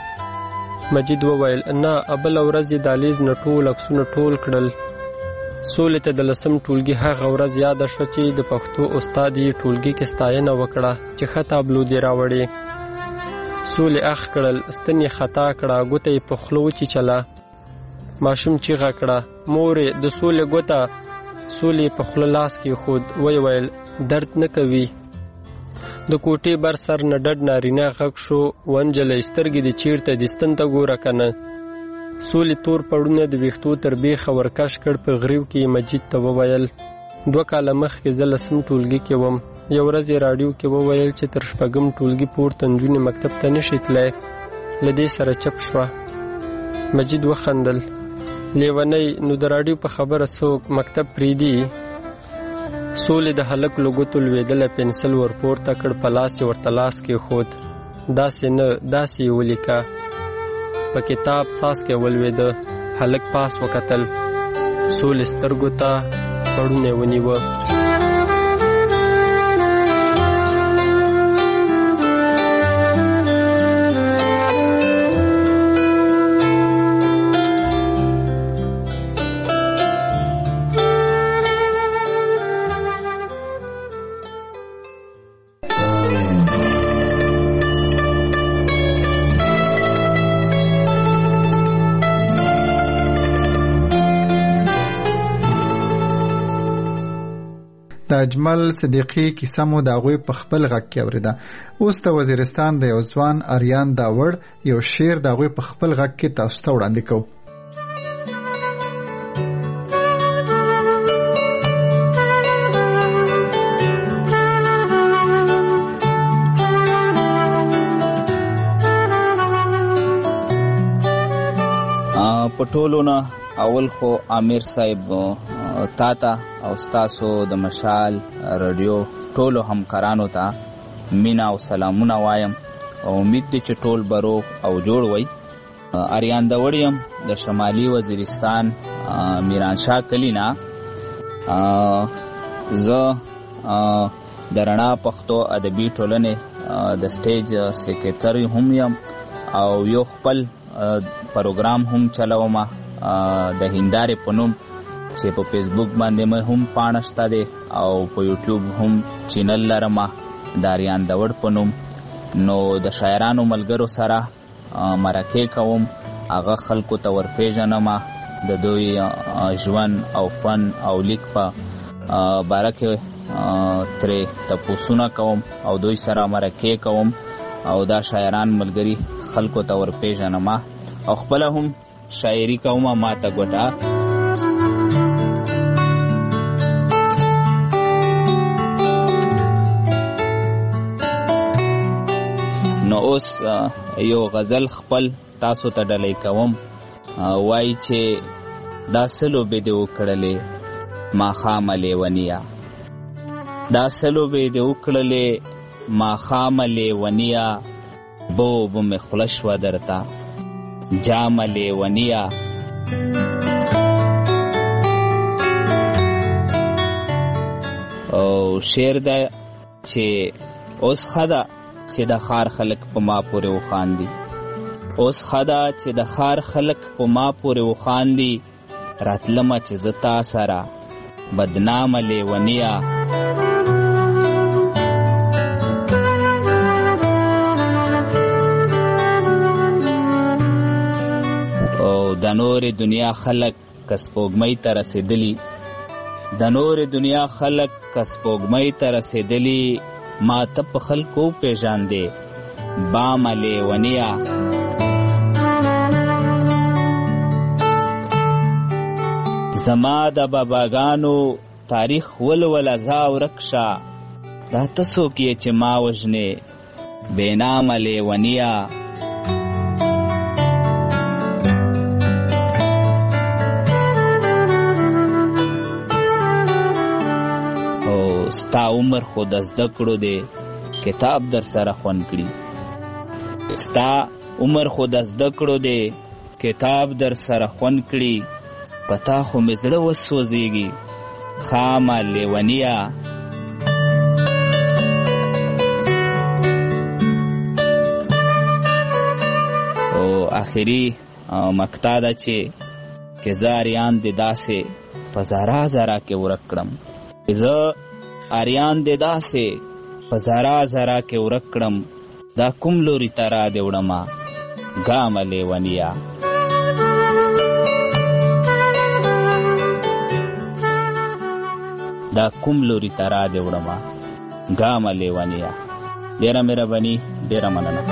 مجید وویل، نه. بله ورځ یې دهلیز نه ټول عکسونه ټول کړل. سولې ته د لسم ټولګي هغه ورځ یاده شوه چې د پښتو استاد یې ټولګي کې ستاینه وکړه چې ښه تابلو دې راوړې. سولې اخ کړل، ستن یې خطا کړه، ګوته یې په خوله وچیچله. ماشوم چیغه کړه، مورې د سولې ګوته. سولې په خوله لاس کېښود. ویې ویل، درد نه کوي. د کوټې بر سر نه ډډ نارینه غږ شو، ونجلۍ سترګې دې چیرته دي، ستن ته ګوره که نه. سولې تور پړونه د ویښتو تر بیخه ورکش کړ. په غریو کې یې مجید ته وویل، دوه کاله مخکې زه لسم ټولګي کې وم. یو ورځ یې راډیو کې وویل چې تر شپږم ټولګي پورته نجونې مکتب ته نشي تللی. له دې سره چپ شوه. مجید وخندل. لیونی، نو د راډیو په خبره څوک مکتب پرېږدي؟ سولې د هلک له ګوتو لوېدلی پنسل ورپورته کړ، په لاس یې ورته لاس کېښود. داسې نه، داسې یې ولیکه. په کتاب څاڅکی ولوېده. هلک پاس وکتل. سولې سترګو ته پړونی ونیوه. د اجمل صدیقی کیسه مو د هغوی په خپل غږ کې اورېده. اوس د وزیرستان د یو ځوان آریان داوړ یو شعر د هغوی په خپل غږ کې تاسو ته وړاندې کوو. په ټولو نه اول خو امیر صاحب تا ته او ستاسو د مشال رادیو ټولو همکارانو ته مینا او سلامونه وایم او امید دی چې ټول بروغ او جوړ وي. آریان داوړ یم د شمالي وزیرستان میرانشاه کلینا. زه د رڼا پښتو ادبي ټولنې د سټیج سیکریټري هم یم او یو خپل پروګرام هم چلاوم د هندارې په نوم چې په فیسبوک باندې مې هم پاڼه شته دی او په یوټیوب هم چینل لرم د آریان داوړ په نوم. نو د شاعرانو ملګرو سره مرکې کوم، هغه خلکو ته ورپېژنم، د دوی ژوند او فن او لیک په باره کې ترې تپوسونه کوم او دوی سره مرکې کوم او دا شاعران ملګري خلکو ته ورپېژنم او خپله هم شاعري کوم ما ته ګوټه. نو اوس یو غزل خپل تاسو ته ډالۍ کوم. وایي چې دا سلو به دې وکړلې ماښامه لیونیه، دا سلو به دې وکړلې ماښامه لیونیه، بو به مې خوله شوه درته جامه لیونیه. او شعر ده چې اوس ښه ده چې د ښار خلک په ما پورې وخاندي، اوس ښه ده چې د ښار خلک په ما پورې وخاندي، راتلمه چې زه تا سره بدنامه لیونیه. او د نورې دنیا خلک که سپوږمۍ ته رسېدلي، د نورې دنیا خلک که سپوږمۍ ته رسېدلي، ما ته په خلکو پیژاندې بامه لیونیه. زما د باباګانو تاریخ ولوله ځا ورک شه، دا ته څوک یې چې ما وژنې بېنامه لیونیه. ستا عمر خو د زده کړو دی کتاب در سره خوند کړي، ستا عمر خو د زده کړو دی کتاب در سره خوند کړي، پتا خو مې زړه وسوځېږي خامه لیونیه. او آخري مقطع ده چې چې زه آریان دې داسې په زارا زارا کې ورک کړم، زه آریان دې داسې په زارا زارا کې ورک کړم، دا کوم لوري ته را دې وړمه ګامه لیونیه. دا کوم لوري ته را دې وړمه ګامه لیونیه. ډېره مهرباني، ډېره مننه.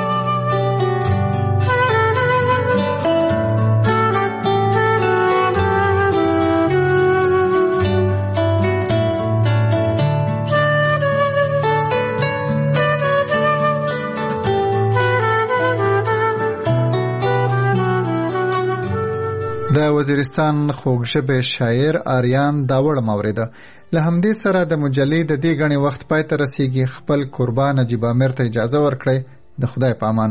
د وزیرستان خوږژبې شاعر آریان داوړ موریده. له همدې سره د مجلې د دې غني وخت پای ته رسیږي. خپل قربان نجیب امیر ته اجازه ورکړئ. د خدای په امان.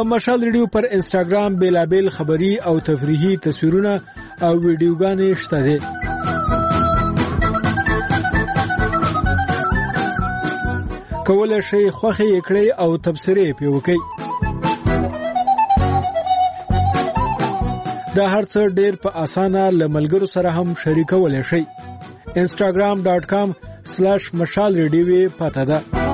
مشال ریډیو پر انسټاګرام بیلابل خبری او تفریحي تصویرونه او ویډیوګانې شته دي. کولای شئ خوښه یې کړئ او تبصرې پې وکړئ. دا هر څه ډېر په اسانه له ملګرو سره هم شریکولی شئ. انسټاګرام ډاټ کام سلاش مشال ریډیو پته ده.